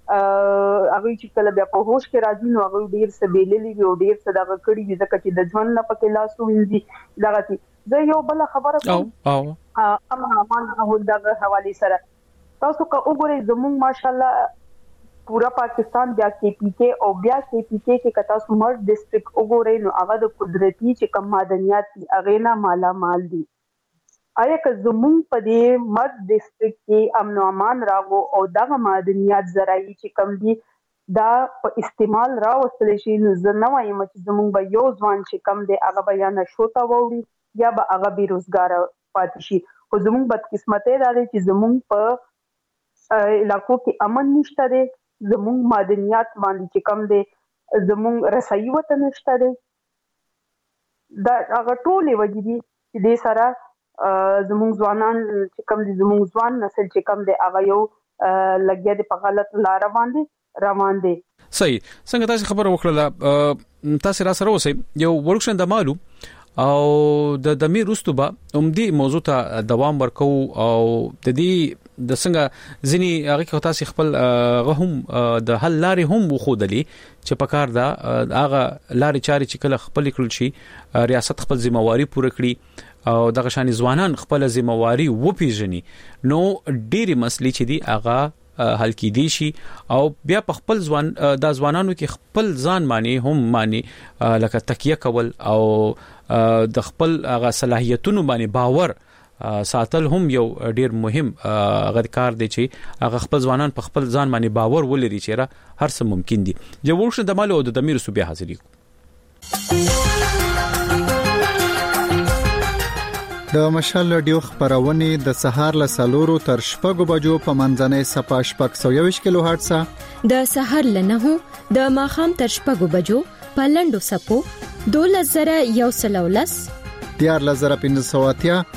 هغه چې کله بیا په هوش کې راځي نو هغه ډیر څه بیللی وي او ډیر څه دغه کړی وي ځکه چې د ځوان نه پکې لاس وینځي دغه چې زه یو بل خبره کوم امان او دغه حواله سره تاسو که وګورئ زموږ ماشاءالله پورا پاکستان بیا کې پی کې او بیا کې پی کې کتا سمر ډیسټریکټ وګورئ نو هغه د قدرتي چې کم معدنیات دي هغه نه مالا مال دي آیا که زمون په دې مرد ډیسټریکټ کې امن او امان راغو او دغه معدنیات زراعي چې کم دي دا په استعمال راوستل شي نو زه نه وایم چې زمون به یو ځوان چې کم دی هغه بیان شوتا ووري یا به هغه بیروزګار پاتې شي خو زمون بدقسمتي دا دی چې زمون په علاقو کې امن نشته دی زمون معدنیات باندې چې کم دی زمون رسایي وته نشته دی دا هغه ټولې وجې دي چې د سره زموږ ځوانان چې کوم دي زموږ ځوان نسل چې کوم دی هغه یو لګیا دی په غلط لار باندې روان دي
صحیح څنګه تاسو خبر وکړه تاسو را سره اوسئ یو ورکشن د مالو او د دمیر رستوبه عمدي موضوع ته دوام ورکو او د دې د څنګه ځنی هغه تاسو خپل غهم د حل لارې هم وخودلی چې په کار دا هغه لارې چاري چې کله خپل کړل شي ریاست خپل ځمواري پوره کړي او دغه شان ځوانان خپل ځمواري وپیژني نو ډېری مسلې چې دی هغه حل کې دي شي او بیا په خپل د ځوانانو کې خپل ځان معنی لکه تکیه کول او د خپل هغه صلاحیتونو باندې باور ساتل هم یو ډیر مهم غدکار دی چې هغه خپل ځوانان په خپل ځان باندې باور ولري چې هر څه ممکن دي جو ورشه د مال او د دمیر صوبې حاضرې
د مشال رادیو خبرونه د سهار له سالورو تر شپږو بجو په منځنۍ صفه شپږ 120 کیلو هرتز
د سهار له 9 د ماخام تر شپږو بجو په لندو سپو 2113
14500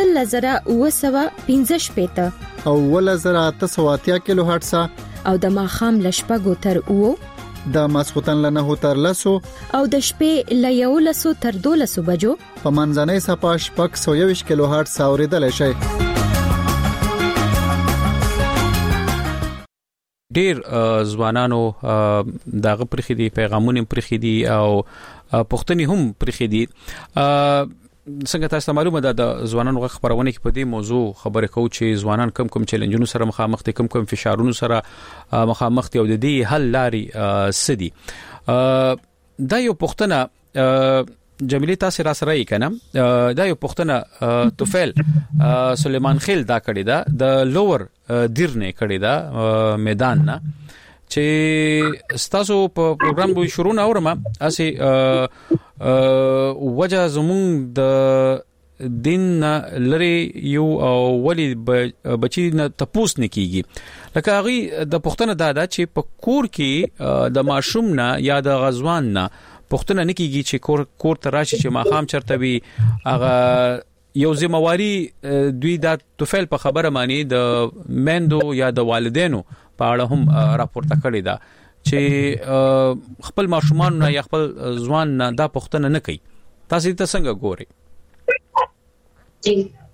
15915
او 1880 کیلو هرتز
او د ماخام له شپږو تر او
د ماسختن له 9 تر 10
او د شپې له 11 تر 12 بجو
په منځنۍ صفه شپږ 120 کیلو هرتز اوریدل شي.
ډیر ځوانانو دغه پرخدي پیغامونه پرخدي او پښتني هم پرخدي څنګه تاسو معلومه ده د ځوانانو خبرونه کې په دې موضوع خبرې کوو چې ځوانان کم چیلنجونو سره مخامخ دي کم فشارونو سره مخامخ دي او د دې حل لاري سدي دا یو پښتنه جمیله تاسو را سره یې کنه دا یو پښتنه توفیل سلیمان خیل دا کړی دا د لوور دیرنه کړی دا میدان نه چې ستاسو په پروګرام به شروع نه اورم اسی وجه زمون د دین لري یو او ولی بچی نه تپوس نه کیږي لکه غي د پښتنه دادا چې په کور کې د ماشوم نه یا د غزوان نه پښتنه نه کیږي چې کور ته راشي چې ماخام چرته وي هغه یو ذمہواری دوی د توفیل په خبره معنی د مندو یا د والدینو په اړه هم راپورته کړی دا چې خپل ماشومان نه یا خپل ځوان نه دا پښتنه نه کوي تاسو ته څنګه ګوري
جی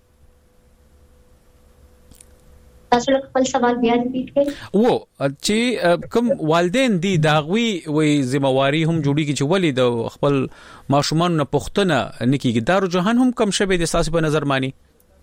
تاسو خپل سوال بیا ریپیټ کړئ
وو چې کوم والدین دي دا غوي وې ذمہواری هم جوړیږي چې ولی د خپل ماشومان نه پښتنه نکیږي دارو جهان هم کم شوه د اساس په نظر مانی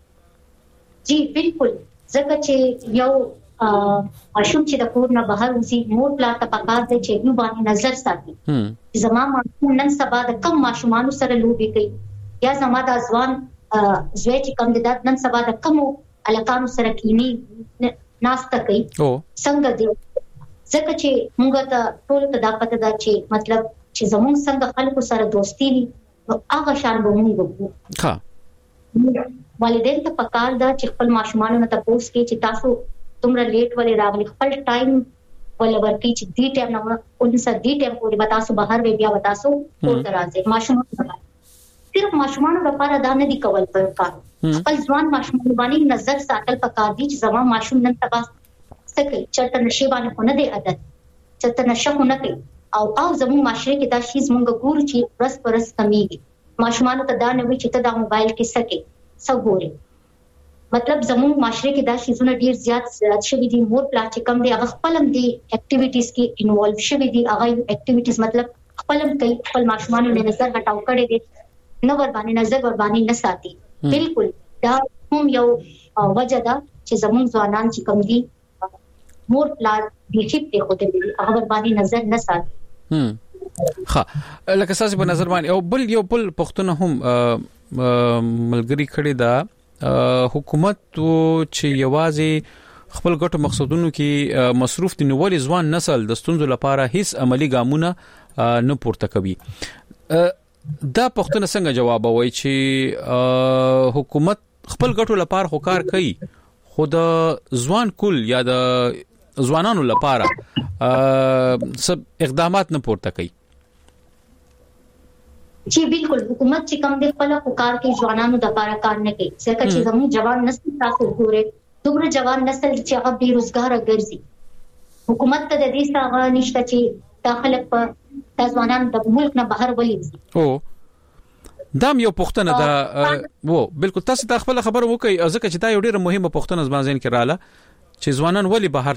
جی بالکل ځکه چې یو ماشوم چې د کور نه بهر وځي مور پلا ته پکار دی چې نو باندې نظر ساتي زما ماشوم نن سبا د کم ماشومان سره لوبي کوي یا زما د ځوان زوی چې کم د نن سبا د کم الکانو سره کینی ناشته کوي څنګه دی ځکه چې موږ ته ټول ته دا پته ده چې مطلب چې زموږ څنګه خلکو سره دوستي وي هغه شان به موږ وکړو ها والدین ته پکار ده چې خپل ماشومان نه تاسو کې چې تاسو تمره لیټ ولې راغلي خپل ټایم ولې ورکی چې دی ټایم نه اونسه دی ټایم پورې بتاسو بهر وی بیا بتاسو کور درازه ماشومان صرف ماشومان لپاره دا نه دی کول پر کار خپل ځوان ماشومان باندې نظر ساتل پکار دي چې زما ماشوم نن تبا سکه چرته نشي باندې خونه دی عادت چرته نشه خونه کوي او زموږ معاشره کې دا شی زموږ ګور چې پرس کمیږي ماشومان ته دا نه وي چې ته دا موبایل کې سکه سګوري مطلب زموږ معاشره کې دا شیزونه ډیر زیات شوي دي مور پلا چې کم دي هغه خپلم دي اکټیویټیز کې انوالو شوي دي هغه اکټیویټیز مطلب خپلم کوي خپل ماشومان له نظر هټاو کړي دي نو ور باندې نظر ور باندې نه ساتي بالکل دا هم یو وجه ده چې زموږ ځوانان چې کم دي مور پلا د هیڅ په خوده دي هغه ور باندې نظر نه ساتي
ها لکه ساس په نظر باندې او بل یو بل پښتون هم ملګری کړي دا حکومت چې یوازې خپل ګټو مقصدونو کې مصروف دي نو ولې ځوان نسل د ستونزو لپاره هیڅ عملی ګامونه نه پورته کوي دا پښتنه څنګه جواب وایي چې حکومت خپل ګټو لپاره خوکار کوي خود ځوان کول یا د ځوانانو لپاره سب اقدامات نه پورته کوي
जी बिल्कुल हुकूमत چې کوم د خپل حکومت کې ځوانانو د لپاره کار نه کوي ځکه چې زموږ جوان نسل تاسو ګورئ دومره جوان نسل چې هغه بیروزګار ګرځي حکومت ته د دې څنګه نشته چې داخله په د ځوانان د ملک نه بهر ولې
او دام یو پښتنه دا وو بالکل تاسو ته خپل خبر وکي ځکه چې دا یو ډیره مهمه پښتنه زما ذهن کې رااله چې ځوانان ولی بهر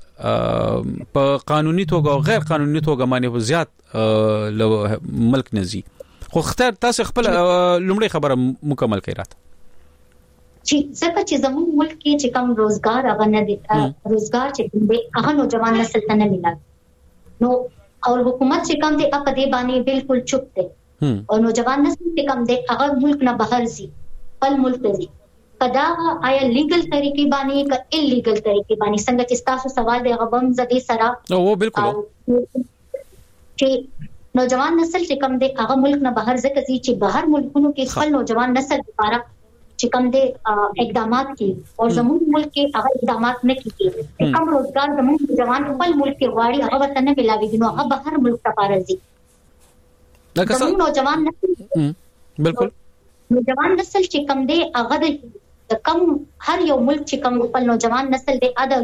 ته په قانوني توګه او غیر قانوني توګه باندې زیات ملک نزي خو اختیار تاسو خپل لومړی خبره مکمل کړئ راته
چې څنګه چې زموږ ملک کې چې کوم روزګار هغه نه دي روزګار چې دی هغه نوجوان نسل ته نه ملي نو او حکومت چې کوم دی په دې باندې بالکل چوپ دی او نوجوان نسل چې کوم دی هغه ملک نه بهر زی خپل ملک ته زی کدا آیا لیګل طریقې باندې کا انلیګل طریقې باندې څنګه چې تاسو سوال دی هغه هم زدي سره
او بالکل
چې نوجوان نسل چې کوم دی هغه ملک نه بهر ځکه چې بهر ملکونو کې خپل نوجوان نسل لپاره چې کوم دی اقدامات کوي او زموږ ملک کې هغه اقدامات نه کوي کوم روزګار زموږ نوجوان خپل ملک کې غواړي هغه وطن نه ملاوي نو هغه بهر ملک ته پارځي زموږ نوجوان نسل
بالکل
نوجوان نسل چې کوم دی هغه د کم هر یو ملک چې کوم خپل نوجوان نسل دی ادا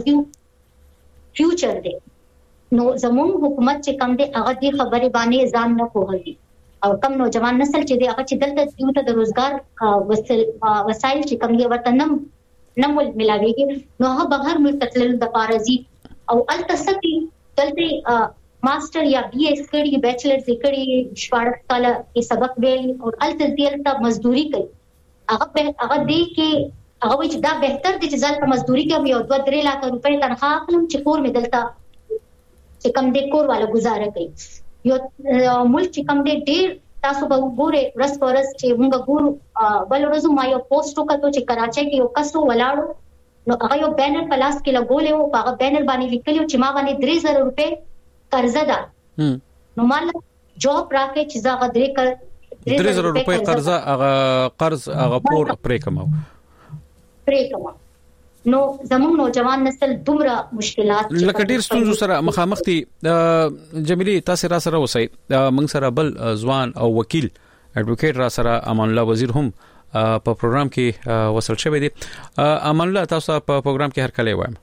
فیوچر دی نو زموږ حکومت چې کوم دی هغه دې خبرې باندې ځان نه کوي او کم نوجوان نسل چې دی هغه چې دلته یو ته د روزګار وسایل چې کوم دی ورته نه ملاويږي نو هغه بهر ملک تلل د پارځي او التسقي دلته ماستر یا بي اس کړي بیچلرز کړي شپږ کال کې سبق ویل او التسدیلته مزدوري کوي هغه دې کې هغه چې دا بهتر دي چې ځل په مزدوري کې یو 2-3 لک روپۍ تنخواه اخلم چې کور مې دلته چې کم دې کور والا گزاره کوي یو ملک چې کم دې ډېر تاسو به وګورئ ورځ په ورځ چې موږ ګورو بل ورځ ما یو پوسټ وکړو چې کراچۍ کې یو کس ولاړو نو هغه یو بینر په لاس کې لګولې او هغه بینر باندې لیکلی چې ما باندې 3000 روپۍ قرضه ده نو مال جواب راکې چې زه غدرې
3000 روپۍ قرضه هغه قرض هغه پور پرې کمو
نو زموږ نوجوان نسل دومره مشکلات
لکه ډیر ستونزو سره مخامخ دي جمیلی تاسو را سره وسای موږ سره بل ځوان او وکیل اډوکیټ را سره امان الله وزیر هم په پروګرام کې وصل شوی دی امان الله تاسو په پروګرام کې هر کله وایم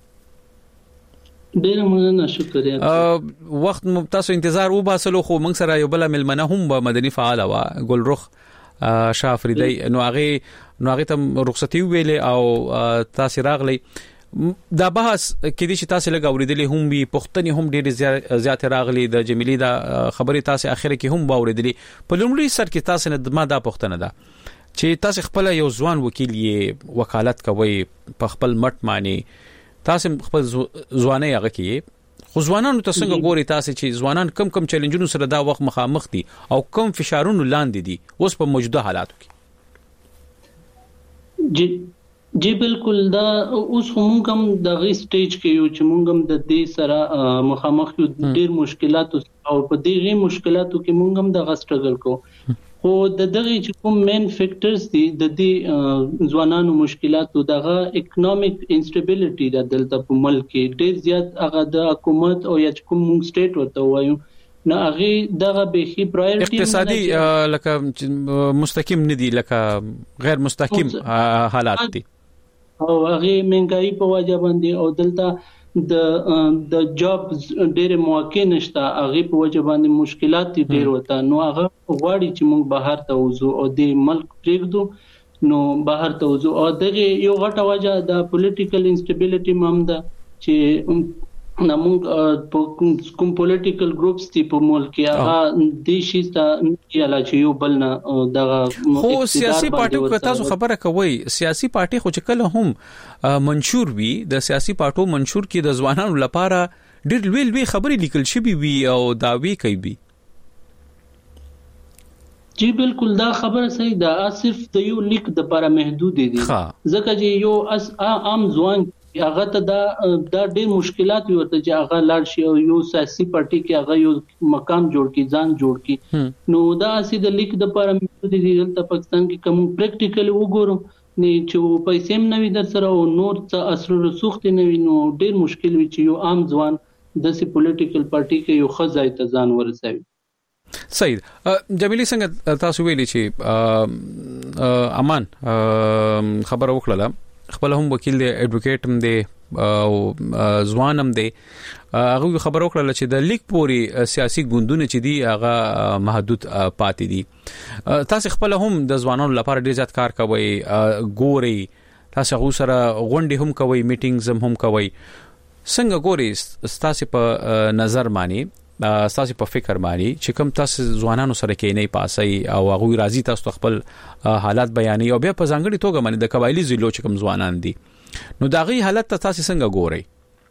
ډیر مننه شکریہ
وخت تاسو انتظار وباسلو خو موږ سره یو بل ملمنه هم مدني فعال وا ګلرخ شاه فریدی نو هغه ته رخصتي ویلې او تاسو راغلی دا بحث کې دي چې تاسو لګ اوریدلې هم وي پښتني هم ډېر زیات راغلي د جمیلی دا خبرې تاسو اخر کې هم باوریدلې په لومړي سر کې تاسو نه ما دا پښتنه ده چې تاسو خپل یو ځوان وکیل یې وکالت کوي په خپل مټ معنی تاسو خپل ځواني هغه کې خو ځوانانو ته څنګه ګوري تاسو چې ځوانان کم چیلنجونو سره دا وخت مخامخ دي او کم فشارونو لاندې دي اوس په موجوده حالاتو کې
جی بالکل دا اوس هم کوم د غي سټیج کې یو چې مونږ هم د دې سره مخامخ یو ډېر مشکلات او په دې مشکلاتو کې مونږ هم د غسترګل کو خو د دغه چې کوم مین فیکټرز دي د دې ځوانانو مشکلاتو دغه اکونومیک انسټیبিলিټی د دلته په ملک کې ډېر زیات هغه د حکومت او یا کوم سټیټ ورته وایو نه هغه دغه بهي پرایورټي
اقتصادي لکه مستقیم ندي لکه غیر مستقیم حالات دي
او هغه منګای په وجه باندې او دلته د جاب ډېر مواقع نشته هغه په وجه باندې مشکلات ډېر وته نو هغه غواړي چې موږ بهر ته وځو او د ملک پرېږدو نو بهر ته وځو او دغه یو غټه وجه د پولیټیکل انسټیبিলিټي هم ده چې موږ کوم پولیټیکل ګروپس تی په ملک کې هغه د شي ته یلا چې یو بل نه دغه
خو سیاسي پارټیو که تاسو خبره کوي سیاسي پارټي خو چې کله هم منشور وي د سیاسي پارټو منشور کې د ځوانانو لپاره ډېر لوی خبرې لیکل شوی وي او داوی کوي
جی بالکل دا خبره صحیح ده صرف د یو لیک د لپاره محدود دي ځکه چې یو عام ځوان هغه ته دا ډېر مشکلات ورته چې هغه لاړ شي او یو سیاسي پارټي کې هغه یو مقام جوړ کی ځان جوړ کی نو دا اصلي د لیک د لپاره محدود دي د پاکستان کې کوم پریکټیکلی وګورو نه چې پیسې هم نوي در سره او نور څه اثر رسوخ دي نوي نو ډېر مشکل وي چې یو عام ځوان د سی پولیټیکل پارټي کې یو خزای ته ځان ورسوي
صحیح جمیلی څنګه تاسو ویلي چې امان خبر وکړه خپل هم وکیل دی اډوکیټ هم دی او ځوان هم دی هغه خبرو کړل چې د لیک پوري سیاسي ګوندونه چې دی هغه محدود پاتې دي. تاسو خپل هم د ځوانانو لپاره ډیر زیات کار کوي، ګوري تاسو غو سره غونډې هم کوي، میټینګز هم کوي. څنګه ګوري تاسو په نظر مانی، تاسو په فکر مانی چې کوم تاسو ځوانانو سره کې نه پاسي او هغه راضي تاسو خپل حالات بیانې او بیا په ځانګړي توګه باندې د قبایلی ضلعو چې کوم ځوانان دي نو دا غي حالت تاسو څنګه ګوري؟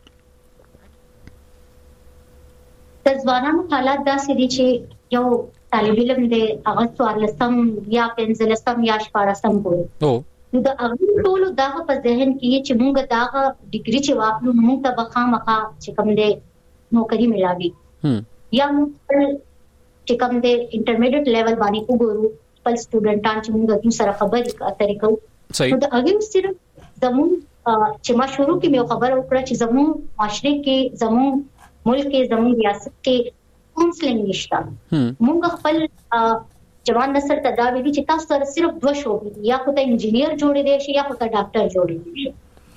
د ځوانانو حالات داسې دي چې یو طالب علم دی هغه 14 یا 15 یا 14 ګوري نو دا هغه ټول دغه په ذهن کې چې موږ دغه ډیګري چې واخلو موږ ته بخامخه چې کوم دی نوکری ملاوي یا موږ چې کوم دی انټرمیډیټ لیول باندې وګورو خپل سټوډنټان چې موږ د سره خبرې اترې کوو نو دا هغه صرف زموږ چې ما شروع کې مې خبر وکړه چې زموږ معاشره کې زموږ ملک کې زموږ ریاست کې کونسلینګ نشته. موږ خپل جوان نسل ته دا ویلي چې تاسو سره صرف دوه شوبې دي، یا خو ته انجینیر جوړې دی شي یا خو ته ډاکټر جوړې دی.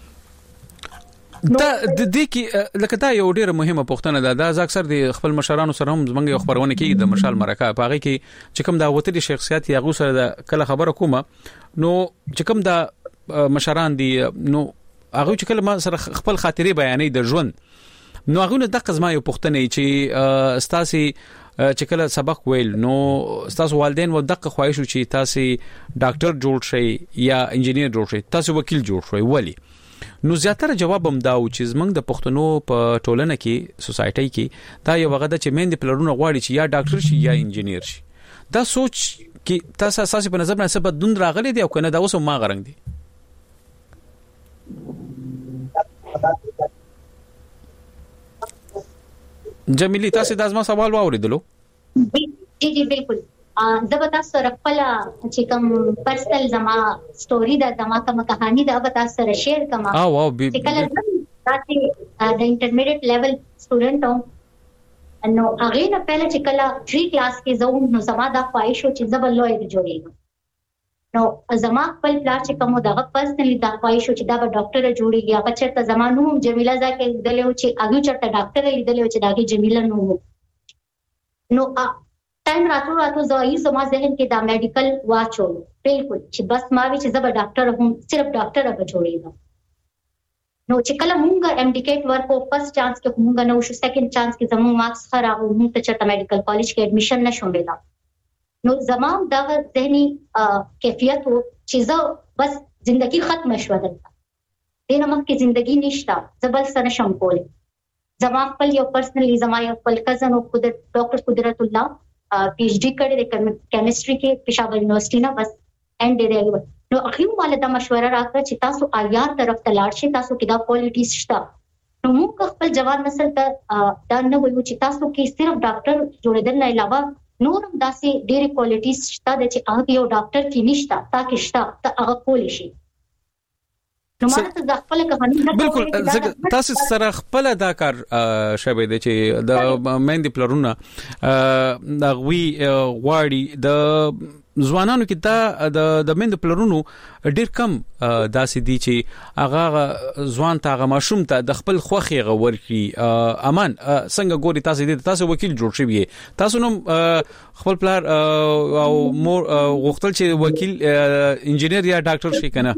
دا د دې کې لکه دا یو ډیره مهمه پوښتنه ده. دا اکثر د خپل مشرانو سره هم زمونږ یو خبرونه کې د مشال مرکه پاغي کې چې کوم دا وتري شخصیت یا غو سره د کله خبره کومه نو چې کوم دا مشران دي نو هغه چې کله ما سره خپل خاطرې بیانې د ژوند نو هغه د قزما یو پوښتنه چې ستاسي چې کله سبق ویل نو تاسو والدین و دغه خواهش چې تاسو ډاکټر جوړ شئ یا انجینیر جوړ شئ، تاسو وکیل جوړ شئ، ولی نو زیاتره جواب هم داو چې زمنګ د پښتنو په ټولنه کې سوسایټي کې دا یو وغه چې مین د پلرونو غواړي چې یا ډاکټر شي یا انجینیر شي. دا سوچ کې تاسو اساسي په نظر باندې څه بدلون راغلي دی او کنه دا اوس ما غرنګ دي؟ جمیلی تاسو د ازما سوال واوریدلو؟
جی بالکل. زبتا سره خپل چې کوم پرسنل زما سټوري دا زما کوم کہانی دا بتا سره شیر کما
واو
چې کله راځي د انټرمیډیټ لیول سټوډنټ نو هغه نه پہله چې کله 3 کلاس کې زوم نو زما دا خواهش چې زبل لوی جوړیږم نو زما خپل پلان چې کوم دا پرسنلی دا خواهش چې دا به ډاکټر جوړیږي هغه چرته زمانو جمیله ځکه دلته چې هغه چرته ډاکټر لیدل چې داګه جمیله نو ټایم راتو زوی سما ذهن کې دا میډیکل واچو بالکل چې بس ما وی چې زب ډاکټر هم صرف ډاکټر به جوړیږم نو چې کله مونږه امډیکیټ ورکو فرست چانس کې مونږه نو شو سیکنډ چانس کې زموږ مارکس خراب وو مونږ ته چرته میډیکل کالج کې اډمیشن نشو ملدا نو زمام دا ذهني کیفیت وو چې زه بس ژوندۍ ختم شو دلته دینه مکه ژوندۍ نشتا زبل سره شم کول زما خپل یو پرسنلی زما یو خپل کزن او ډاکټر قدرت الله پی ایچ ڈی کړی د کیمستري کې پېښور یونیورسيټي نه بس اینڈ دی نو اخیم والدا مشوره راکړه چې تاسو آیار طرف ته لاړ شئ تاسو کې دا کوالټیز شته نو موږ خپل جوان نسل ته دا نه وایو چې تاسو کې صرف ډاکټر جوړېدل نه علاوه نور هم داسې ډېری کوالټیز شته چې هغه یو ډاکټر کې نشته تاکي شته ته هغه کول شي نو ما ته د خپل کہانی
بالکل تاسو سره خپل دا کار شوه دي چې د مېندې پلرونه د غوي غواړي د ځوانانو کې دا د مېندې پلرونو ډیر کم داسې دي چې هغه ځوان ته هغه ماشوم ته د خپل خوخي غور کی امان څنګه ګوري تاسو وکیل جوړ شوی تاسو نو خپل پلار او مور غوښتل چې وکیل انجینیر یا ډاکټر شي کنه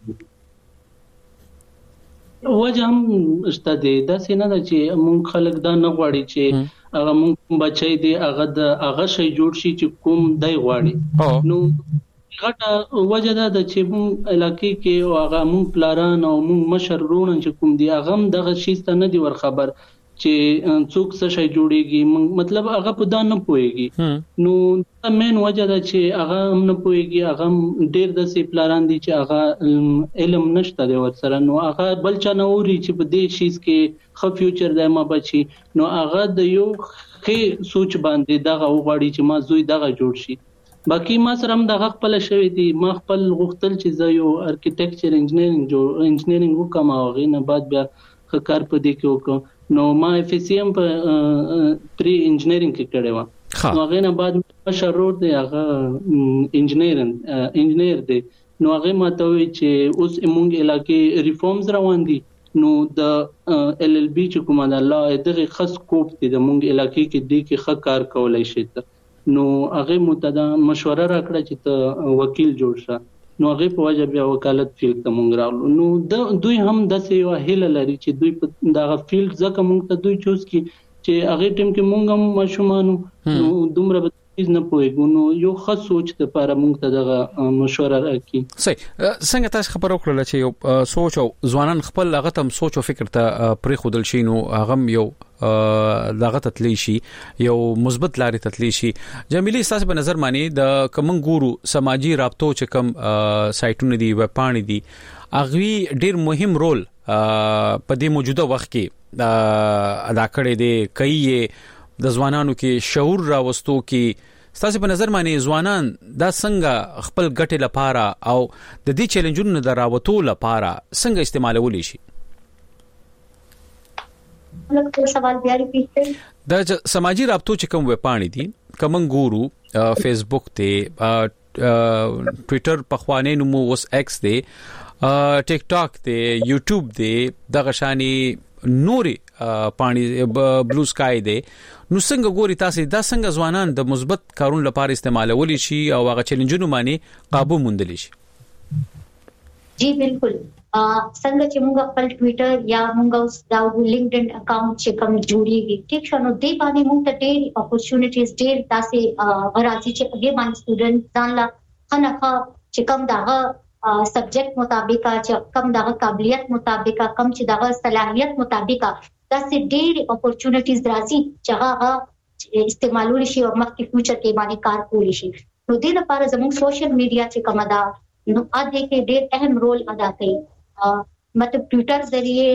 وجه هم شته دی دا سینه د چې مونږ خلک دا نه غواړي چې هغه مونږ بچی دی هغه د هغه شی جوړ شي چې کوم دی غواړي نو غټه وجه دا د چې مونږ علاقې کې هغه مونږ پلاران او مونږ مشر رونه چې کوم دی هغه دغه شی ست نه دی ور خبر چې څوک څه شی جوړيږي مطلب هغه په دا نه پويږي نو دا مین وجه دا چې هغه هم نه پويږي هغه ډېر د سی پلاران دي چې هغه علم نشته دی ورسره نو هغه بل چا نه اوري چې په دې شیز کې خو فیوچر د ما بچي نو هغه د یو خې سوچ باندې دغه وغواړي چې ما زوی دغه جوړ شي باقي ما سره هم دغه خپل شوی دی ما خپل غوښتل چې زه یو ارکیټیکچر انجینرینګ وکم او غینه بعد بیا کار په دې کې وکم نو ما اف سی ام په پری انجینرینګ کې کړی و نو غینه بعد مشرور دی هغه انجینیر دی نو هغه ماته وی چې اوس موږ علاقې ریفارمز روان دي نو د LLB چې کومه د الله دغه خاص کوپ دي د مونږ علاقې کې دی کې ښه کار کولای شي نو هغه متدا مشوره راکړه چې ته وکیل جوړ شه نو هغه په وجه بیا وکالت فیلډ ته مونږ راغلو نو دوی هم د سیوا هله لري چې دوی په دغه فیلډ ځکه مونږ ته دوی چوز کی چې هغه ټیم کې مونږ هم مشومانو نو دومره نه پوهیږو نو یو ښه سوچ د لپاره مونږ ته دغه مشوره راکړي
صحیح څنګه تاسو خبرو کړل چې یو سوچ او ځوانان خپل هغه تم سوچ او فکر ته پرې خودل شي نو هغه یو دغه تتلی شي یو مثبت لارې تتلی شي جمیلی تاسو په نظر مانی د کوم ګورو سماجی رابطو چې کوم سایټونه دی ویب پاڼې دي اغوی ډیر مهم رول په دې موجوده وخت کې ادا کړی دی کوي د ځوانانو کې شعور راوستو کې تاسو په نظر مانی ځوانان دا څنګه خپل ګټه لپاره او د دې چیلنجونو د راوتو لپاره څنګه استعمالولی شي
سوال بیا ریپیټ کړئ
د سماجی رابطو چې کوم ویب پاڼې دي کوم ګورو فیسبوک ته ټوئیټر په خوانې نومو اوس ایکس دی ټیک ټاک دی یوټیوب دی دغه شانی نوري پانی بلو سکای دی نو څنګه ګوري تاسو دا څنګه ځوانان د مثبت کارون لپاره استعمالولی شي او هغه چیلنجونو باندې قابو موندلی شي
جی بالکل څنګه چې موږ خپل ټوئیټر یا موږ اوس دا لینکډین اکاؤنٹ چې کوم جوړیږي ټیک شنو دی باندې موږ ته ډېر اپورچونټیز ډېر تاسو راځي چې هغه باندې سټوډنټ ځان لا خنخه چې کوم دغه سبجیکټ مطابق چې کوم دغه قابلیت مطابق کوم چې دغه صلاحیت مطابق تاسو ډېر اپورچونټیز راځي چې هغه استعمالول شي او مخکې فیوچر کې باندې کار کولی شي نو د دې لپاره زموږ سوشل میډیا چې کومه ده نو اده کې ډېر اهم رول ادا کوي مطلب ټوئیټر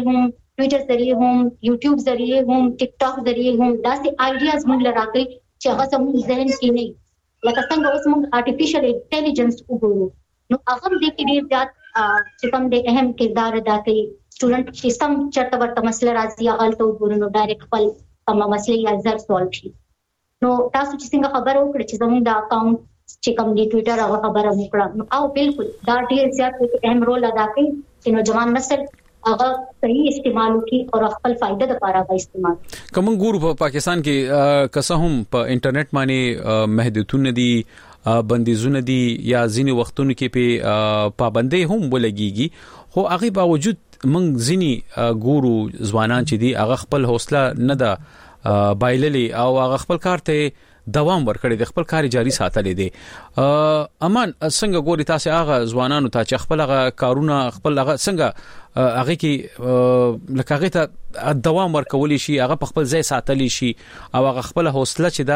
ذریعے هم یوټیوب ذریعے هم ټیک ټاک ذریعے هم داسې آیډیاز موږ لراکې چې هغه زموږ ذهن کې نه لکه څنګه اوس موږ آرټیفیشل انټيليجنس وګورو نو هغه د کې ډېر زیات چې کوم د اهم کردار ادا کوي سټوډنټ چې سم چرته ورته مسله راځي هغه ته وګورو نو ډایرکټ خپل کومه مسله یې ځر سوالو شي نو تاسو چې څنګه خبر وکړئ چې زموږ د اکاؤنٹ چې کوم دی ټوئیټر هغه خبره وکړه او بالکل دا ډېر زیات اهم رول ادا کوي چې نوجوان نسل هغه صحیح استعمال وکړي او خپل فائدہ لپاره به استعمال
کوم ګورو په پاکستان کې که هم په انټرنیټ باندې محدودونه دي بندیزونه دي یا ځینی وختونو کې په پابندۍ هم ولګيږي خو هغه باوجود موږ ځینی ګورو ځوانان چې دي هغه خپل حوصله نه ده بایللی او هغه خپل کار ته دوام ورکړي د خپل کار جاري ساتلې دي امان څنګه ګوري تاسو هغه ځوانانو ته چې خپل هغه کارونه خپل هغه څنګه هغه کې لکه هغه ته دوام ورکولی شي هغه په خپل ځای ساتلی شي او هغه خپل حوصله چې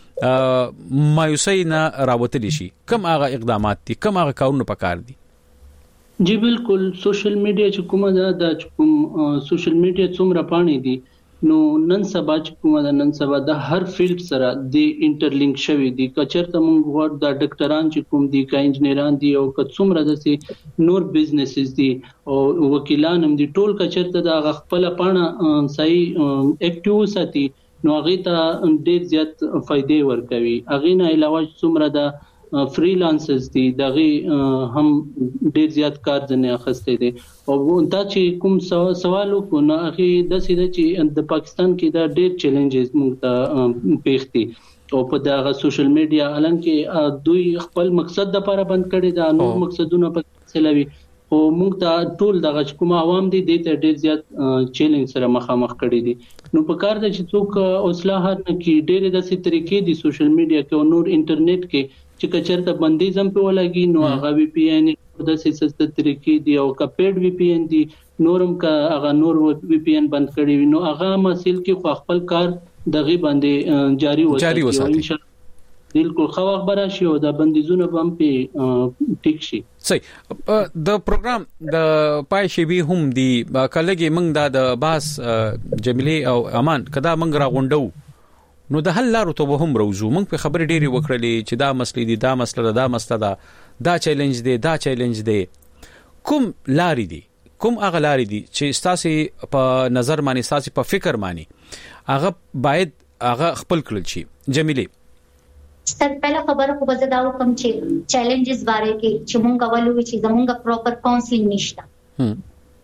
دا مایوسی نه راوتلی شي کوم هغه اقدامات دي کوم هغه کارونه پکار دي
جی بالکل سوشل میډیا چې کومه د کوم سوشل میډیا څومره پانی دي نو نن سبا چې کومه د نن سبا د هر فیلډ سره د انټرلینک شوی دي کچرته موږ ور د ډاکټران چې کوم دي کا انجنیران دي او کڅومره د نور بزنسز دي او وکیلان هم دي ټول کچرته د خپل پانه صحیح اکټیو ساتي نو هغه ته ډېر زیات فائدې ورکوي هغه نه علاوه څومره د فریلانسرز دي دغه هم ډېر زیات کار ځنه اخستې دي او دا چې کوم سوال کو نه هغه د سیده چې د پاکستان کې دا ډېر چیلنجز موږ ته پیښ دي او په دغه سوشل میډیا الان کې دوی خپل مقصد د لپاره بند کړي دا نور مقصدونه په سلوي او موږ ته ټول دغه کوم عوام دي د ډېر زیات چیلنج سره مخامخ کړي دي نو په کار د چې څوک اصلاحات کې ډېر د سې طریقې دي سوشل میډیا کې او نور انټرنیټ کې چې کچرته بندیزم په ولګي نو هغه وی پی ان د سیستم طریقې دی او کپیډ وی پی ان دی نورم کا هغه نور وی پی ان بند کړي نو هغه مسیل کې خپل کار دغه باندې جاری وساتي بالکل خو خبره شي او د بندیزونه بم په ټیک شي
صحیح د پروګرام د پای شی به هم دی کلهږي موږ د باس جمیلی او امان کدا موږ را غونډو نو د حل لارو ته هم روزو موږ په خبرې ډېری وکړلې چې دا مسلې دي دا مسله دا چیلنج دی کوم لاري دي کوم هغه لاري دي چې ستاسو په نظر باندې ستاسو په فکر باندې هغه باید هغه خپل کړل شي جمیلی
ستاسو پهلا خبره خو به زداو کوم چې چیلنجز باره کې چې مونږ اولو چې زمونږ پراپر کاونسلینګ نشته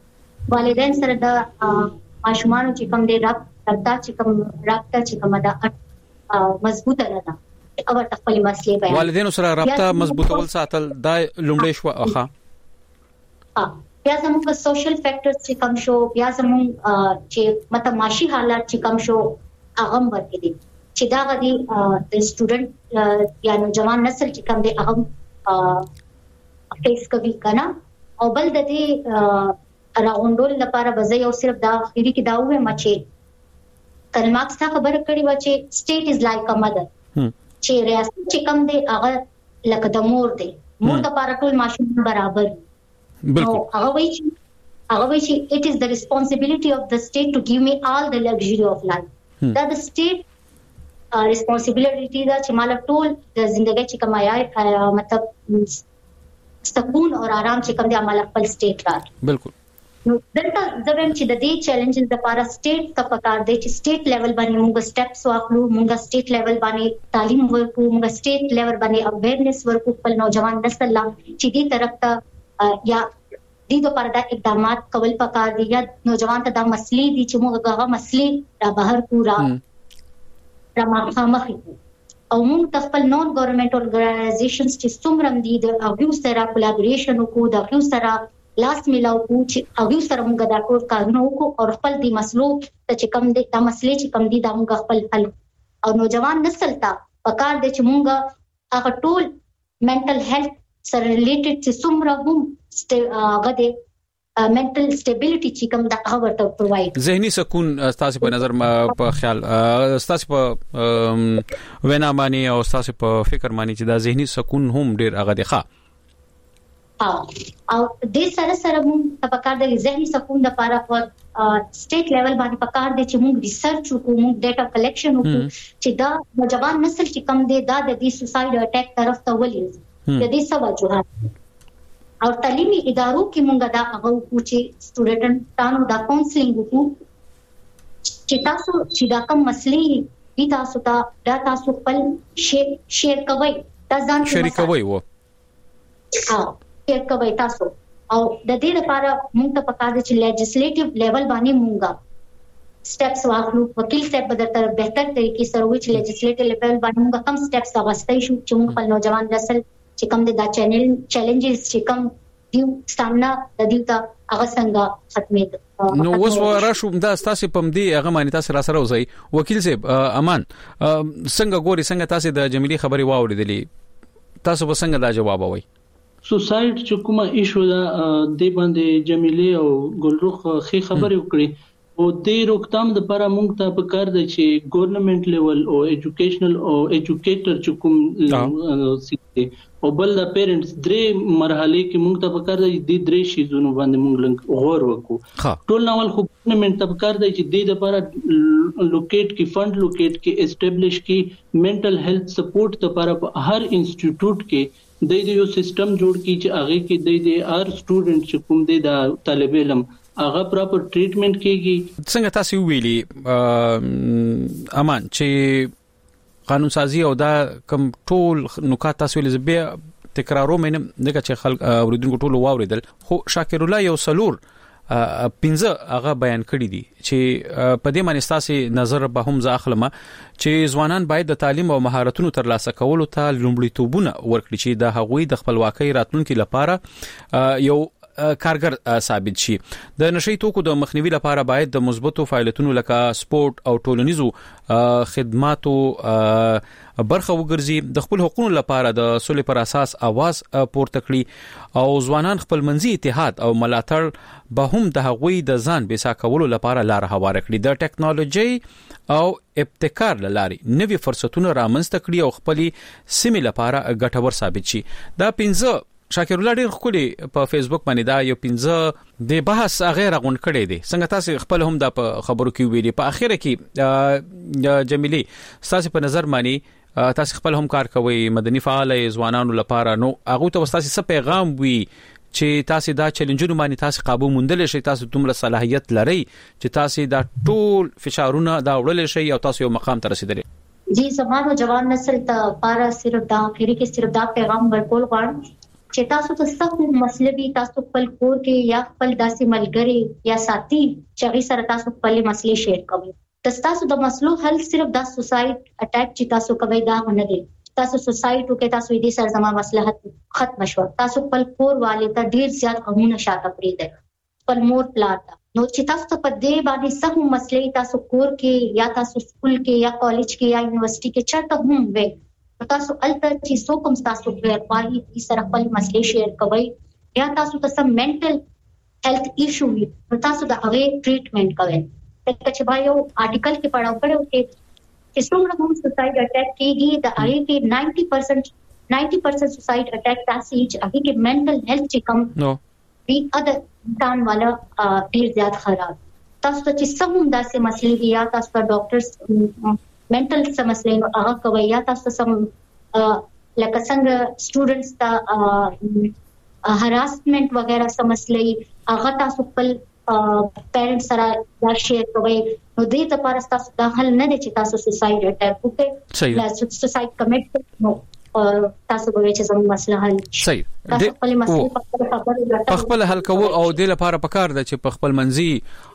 والدین سره د ماشومان چې کوم دي رابطه چې کوم دا مضبوطه ده او خپل مسلې بیان
والدین سره رابطه مضبوطول ساتل دا لومړی شو اخا
بیا زموږ سوشل فیکټرز چې کوم شو بیا زموږ چې مطلب معاشي حالات چې کوم شو هغه ورته دي چې دا غدي د سټوډنټ یا نوجوان نسل چې کوم دي هغه فیس کوي کنه او بل د دې راغونډول لپاره بځای او صرف دا اخیری کې دا وې مچې کلماکس تا خبر کړی و چې سټیټ از لایک ا مدر چې ریاست چې کوم دی هغه لکه د مور دی مور د لپاره ټول ماشوم برابر
بالکل
هغه وایي چې it is the responsibility of the state to give me all the luxury of life دا د سټیټ responsibility دا چې مال ټول د ژوندۍ چې کمایا مطلب سکون او آرام چې کوم دی عمل خپل سټیټ راځي
بالکل
نو دلته زبم چې د دې چیلنجز لپاره سټیټ ته پکار دی چې سټیټ لیول باندې موږ سټیپس واخلو موږ سټیټ لیول باندې تعلیم ورکو موږ سټیټ لیول باندې اویرنس ورکو خپل نوجوان نسل لا چې دې طرف ته یا دې لپاره د اقدامات کول پکار دي یا نوجوان ته د مسلې دي چې موږ هغه مسلې را بهر پورا را مخامخ او موږ خپل نون ګورنمنت اورګنایزیشنز چې څومره دي د هغه سره کولابوریشن وکړو د هغه سره لاس ملاو کو چې هغه سره موږ دا ټول کارونه وکړو او خپل د مسلو ته چې کم دي د مسلې چې کم دي د موږ خپل حل او نوجوان نسل ته پکار دي چې موږ هغه ټول منټل هیلث سره ریلیټډ چې څومره هم هغه د mental stability چې کوم د هغه ورته پرووايد
ذهني سکون تاسو په نظر په خیال تاسو په وینا باندې او تاسو په فکر باندې چې دا ذهني سکون هم ډیر هغه دی ښه
او د سره موږ په کار د ذهني سکون لپاره په سټیټ لیول باندې په کار دي چې موږ ریسرچ وکړو موږ ډاټا کلیکشن وکړو چې دا نوجوان نسل چې کم دی دا د دې سوساید اٹیک طرف ته ولې د دې سوجوهات او تعلیمي ادارو کې موږ دا هغه چې سټوډنټانو دا کاونسلینګ وکړو چې تاسو چې دا کوم مسلې دي تاسو ته دا تاسو خپل شیر کوئ دا ځان
شریکوي وو
شیر کوئ تاسو او د دې لپاره موږ ته پکار دي چې لیجسلیټیو لیول باندې موږ سټیپس واخلو وکیل صاحب به درته بهتر طریقې سره وایي چې لیجسلیټیو لیول باندې موږ کوم سټیپس اغوستای شو چې موږ خپل نوجوان نسل چې کوم د چیلنجز چې کوم دیو سامنا د دیو ته هغه څنګه ختمې
نو اوس ورشو دا تاسو په دې هغه باندې تاسو را سره وځي وکیل صاحب امان څنګه ګوري څنګه تاسو د جمیلی خبري واوریدلې تاسو به څنګه دا جواب وایي
سوساید چې کومه ایشو دا د باندې جمیلی او ګلروخ خې خبرې وکړي او د روکتام د لپاره موږ ته په کار دی چې ګورنمنت لیول او ایجوکیشنل او ایجوکیټر چې کوم سیټي او بل د پیرنټس درې مرحله کې موږ ته په کار دی د درې شیزونو باندې موږ غور وکړو ټول ناول خو ګورنمنت ته په کار دی چې د لپاره لوکیټ کی فند لوکیټ کی اسټابلیش کی منټل هیلث سپورټ لپاره په هر انسټیټیوټ کې د یو سیستم جوړ کی چې هغه کې د هر سټوډنټ چې کوم دی د طالب علم هغه پراپر ټریټمنټ کیږي
څنګه تاسو ویلي امان چې قانون سازي او دا کم ټول نکات تاسو ویل زبې تکرارو مې نه چې خلک اوریدونکو ټول واوریدل خو شاکر الله یو سلور پنځه هغه بیان کړی دي چې په دې باندې تاسو نظر به هم ځاخلمه چې ځوانان باید د تعلیم او مهارتونو ترلاسه کولو ته لومړیتوبونه ورکړي چې د هغوی د خپلواکۍ راتلونکو لپاره یو کارګر ثابت شي د نشئی توکو د مخنیوي لپاره باید د مثبتو فعالیتونو لکه سپورت او ټولنیزو خدماتو برخه وګرځي د خپل حقوقو لپاره د صلح پر اساس आवाज پورته کړي او ځوانان خپل منځي اتحاد او ملاتړ به هم د هغوی د ځان بیسا کولو لپاره لار هواره کړي د ټیکنالوژي او ابتکار لاري نوي فرصتونه رامنځته کړي او خپل سیمه لپاره ګټور ثابت شي دا پنځه شاکر الله ډیر خولي په فیسبوک باندې دا یو پنځه د بحث غیر غون کړي دي څنګه تاسو خپل هم د خبرو کې ویلي په اخر کې جمیلی تاسو په نظر مانی تاسو خپل هم کار کوي مدني فعال ځوانانو لپاره نو هغه ته تاسو څه پیغام وي چې تاسو دا چیلنجونه باندې تاسو قابو موندل شي تاسو دومره صلاحیت لري چې تاسو دا ټول فشارونه دا وړل شي او تاسو یو مقام ته رسیدلی
جی زمانو جوان نسل ته پارا صرف دا اخیری کې صرف دا پیغام ورکول غواړم چې تاسو ته څه مسلې تاسو خپل کور کې یا خپل داسې ملګری یا ساتي چې هغه سره تاسو خپل مسلې شیر کوئ. تاسو د مسلو حل صرف د سوسایډ اٹیک چې تاسو کوي دا نه دی. تاسو سوسایډ کې تاسو دې سره زما مسله ختم شو. تاسو خپل کور والے ته ډیر زیات غمونه شاته پریږدئ. خپل مور پلار ته نو چې تاسو ته په دې باندې څه مسلې تاسو کور کې یا تاسو سکول کې یا کالج کې یا یونیورسيټي کې چرته هم وي تاسو الته چې څو کوم تاسو غواړئ چې سره خپل مسلې شیر کوئ یا تاسو ته سم منټل هیلث ایشو وي تاسو د هغه ټریټمنټ کوئ. لکه چې یو آرټیکل کې پڑھاو چې څومره هم سوسایډ اٹیک کېږي د هغه کې 90% سوسایډ اٹیک تاسو چې هغه کې منټل هیلث چې کم وی اذر انسان والا ډیر زیات خراب. تاسو ته چې سم داسې مسلې دي یا تاسو ته ډاکټرز منټل مسلې هغه کوي یا تاسو سم لکه څنګه سټوډنټس ته هراسمنت وغیرہ سم مسلې هغه تاسو خپل پیرنټس سره دا شیر کوي. نو دې لپاره تاسو دا حل نه دي چې تاسو سوسایډ اٹیک وکړئ یا سوسایډ کمټ نو تاسو به چې زموږ مسله حل
صحیح
خپل مسله
په خپل حل کوو او د لپاره پکار ده چې په خپل منځي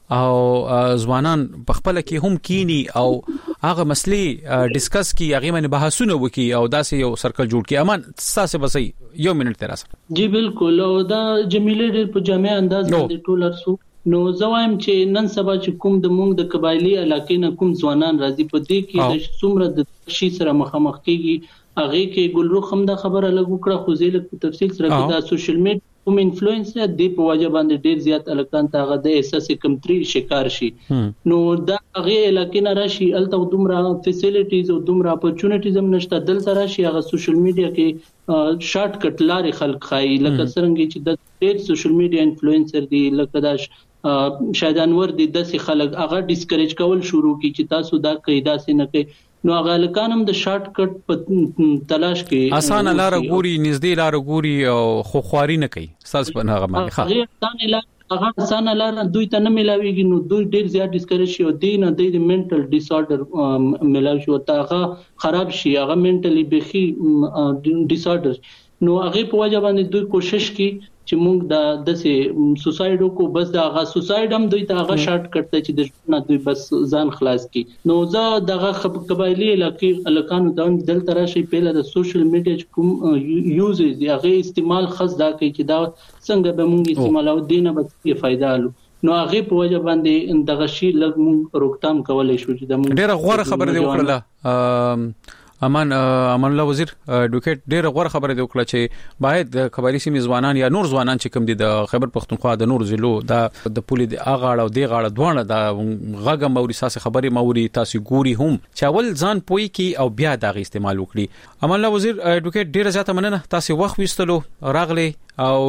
او ځوانان په خپل کې هم کینی او هغه مسلې ډیسکس کی هغه باندې بحثونه وکي او داسې یو سرکل جوړ کی. امان تاسو بس یو منټ تر سره
جی بالکل او دا جمیله ډېر په جامع انداز باندې ټولرسو نو زوایم چې نن سبا چې کوم د مونږ د قبایلی علاقې نه کوم ځوانان راځي په دې کې د څومره د شي سره مخامخ کیږي هغه کې ګلروخ هم د خبره لګو کړه خو زه په تفصیل سره دا سوشل میډیا کوم انفلوئنسر دی په وجه باندې ډیر زیات الکان ته هغه د احساس کمتري شکار شي. نو دا هغه علاقې نه راشي الته دومره فیسیلیټیز او دومره اپورچونټیز هم نشته دلته راشي هغه سوشل میډیا کې شارټ کټ لارې خلق خای لکه څنګه چې د ډیر سوشل میډیا انفلوئنسر دی لکه دا شاید انور دی داسې خلک هغه ډیسکریج کول شروع کی چې تاسو دا قاعده سي نه کوي. نو هغه لکانم د شارټ کټ په تلاش کې
اسانه لار ګوري نږدې لار ګوري او خو خواري نه کوي ساس په هغه باندې
هغه اسانه لار دوی ته نه ملاويږي نو دوی ډیر زیات ډیسکریج شي او دین د منټل ډیس آرډر ملاوي شو ته هغه خراب شي هغه منټلی بخي ډیس آرډر نو هغه په وجه باندې دوی کوشش کوي چې موږ د دسه سوسایډو کو بس دا هغه سوسایډ هم دوی ته هغه شارټ کټ چې د نه دوی بس ځان خلاص کی. نو زه دغه قبایلی علاقې الکانو د دل ترشي په د سوشل میډیا کوم یوز دی هغه استعمال خاص دا کوي چې دا څنګه به موږ استعمالو دینه به فائدہ الو نو هغه په وجه باندې دغه شی لږ موږ روکتام کولای شو چې د موږ
ډیره غوړه خبره دی وکړه. امان الله وزیر اډوکیټ ډیره غوړه خبره دی وکړه چې باید د قبایلی سیمې ځوانان یا نور ځوانان چې کوم دي د خیبر پختونخوا د نور ضلعو د پولې د اغاړه او د غاړه دوانه د غاګه موري ساسه خبره موري تاسو ګوري هم چې اول ځان پوي کی او بیا د استعمال وکړي. امان الله وزیر اډوکیټ ډیره زیاته مننه تاسو وخت وستلو راغلي او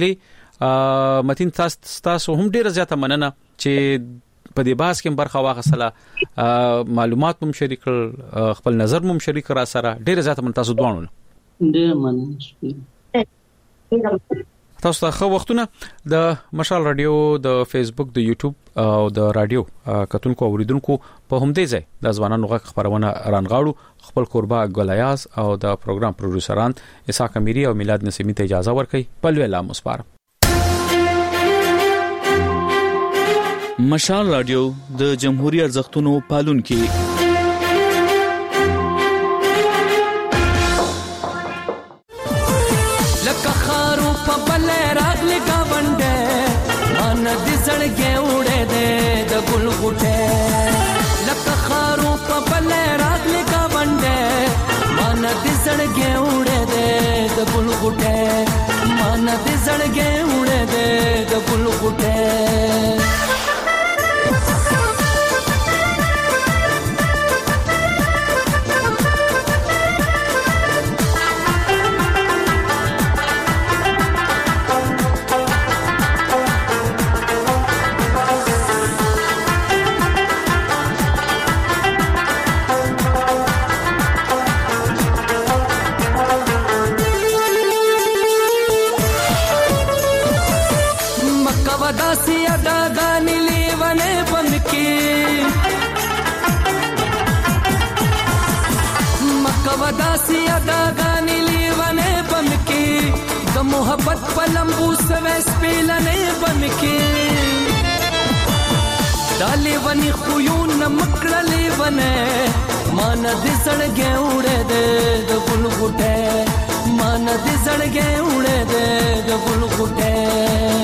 جمیلی متین تاسو هم ډیره زیاته مننه چې په دې باس کې برخه واخصله معلومات هم شریک خپل نظر هم شریک را سره ډیره زیاته من تاسو دوانو
ډیره مننه.
تاسو ته خو وختونه د مشال رادیو د فیسبوک د یوټیوب او د رادیو کتونکو اوریدونکو په همدې ځای د ځوانانو غږ خبرونه رانغاړو خپل قربا ګلیاز او د پروګرام پروډوسران اسحاق امیری او میلاد نسیمی ته اجازه ورکړي په لوی لام مسپار.
مشال رادیو د جمهوریت ارزښتونو پالونکي
لکه خارو په بل راغلی گاونډه مان دې زړګي وړې دې د ګل غټه لکه خارو په بل راغلی گاونډه مان دې زړګي وړې دې د ګل غټه مان دې زړګي وړې دې د ګل غټه. محبت پلمبو سوي سپیلنې بنکې دالې ونی خويون مکړلې ونه مان دې سړګې وړې دې د ګل غټه مان دې سړګې وړې دې د ګل غټه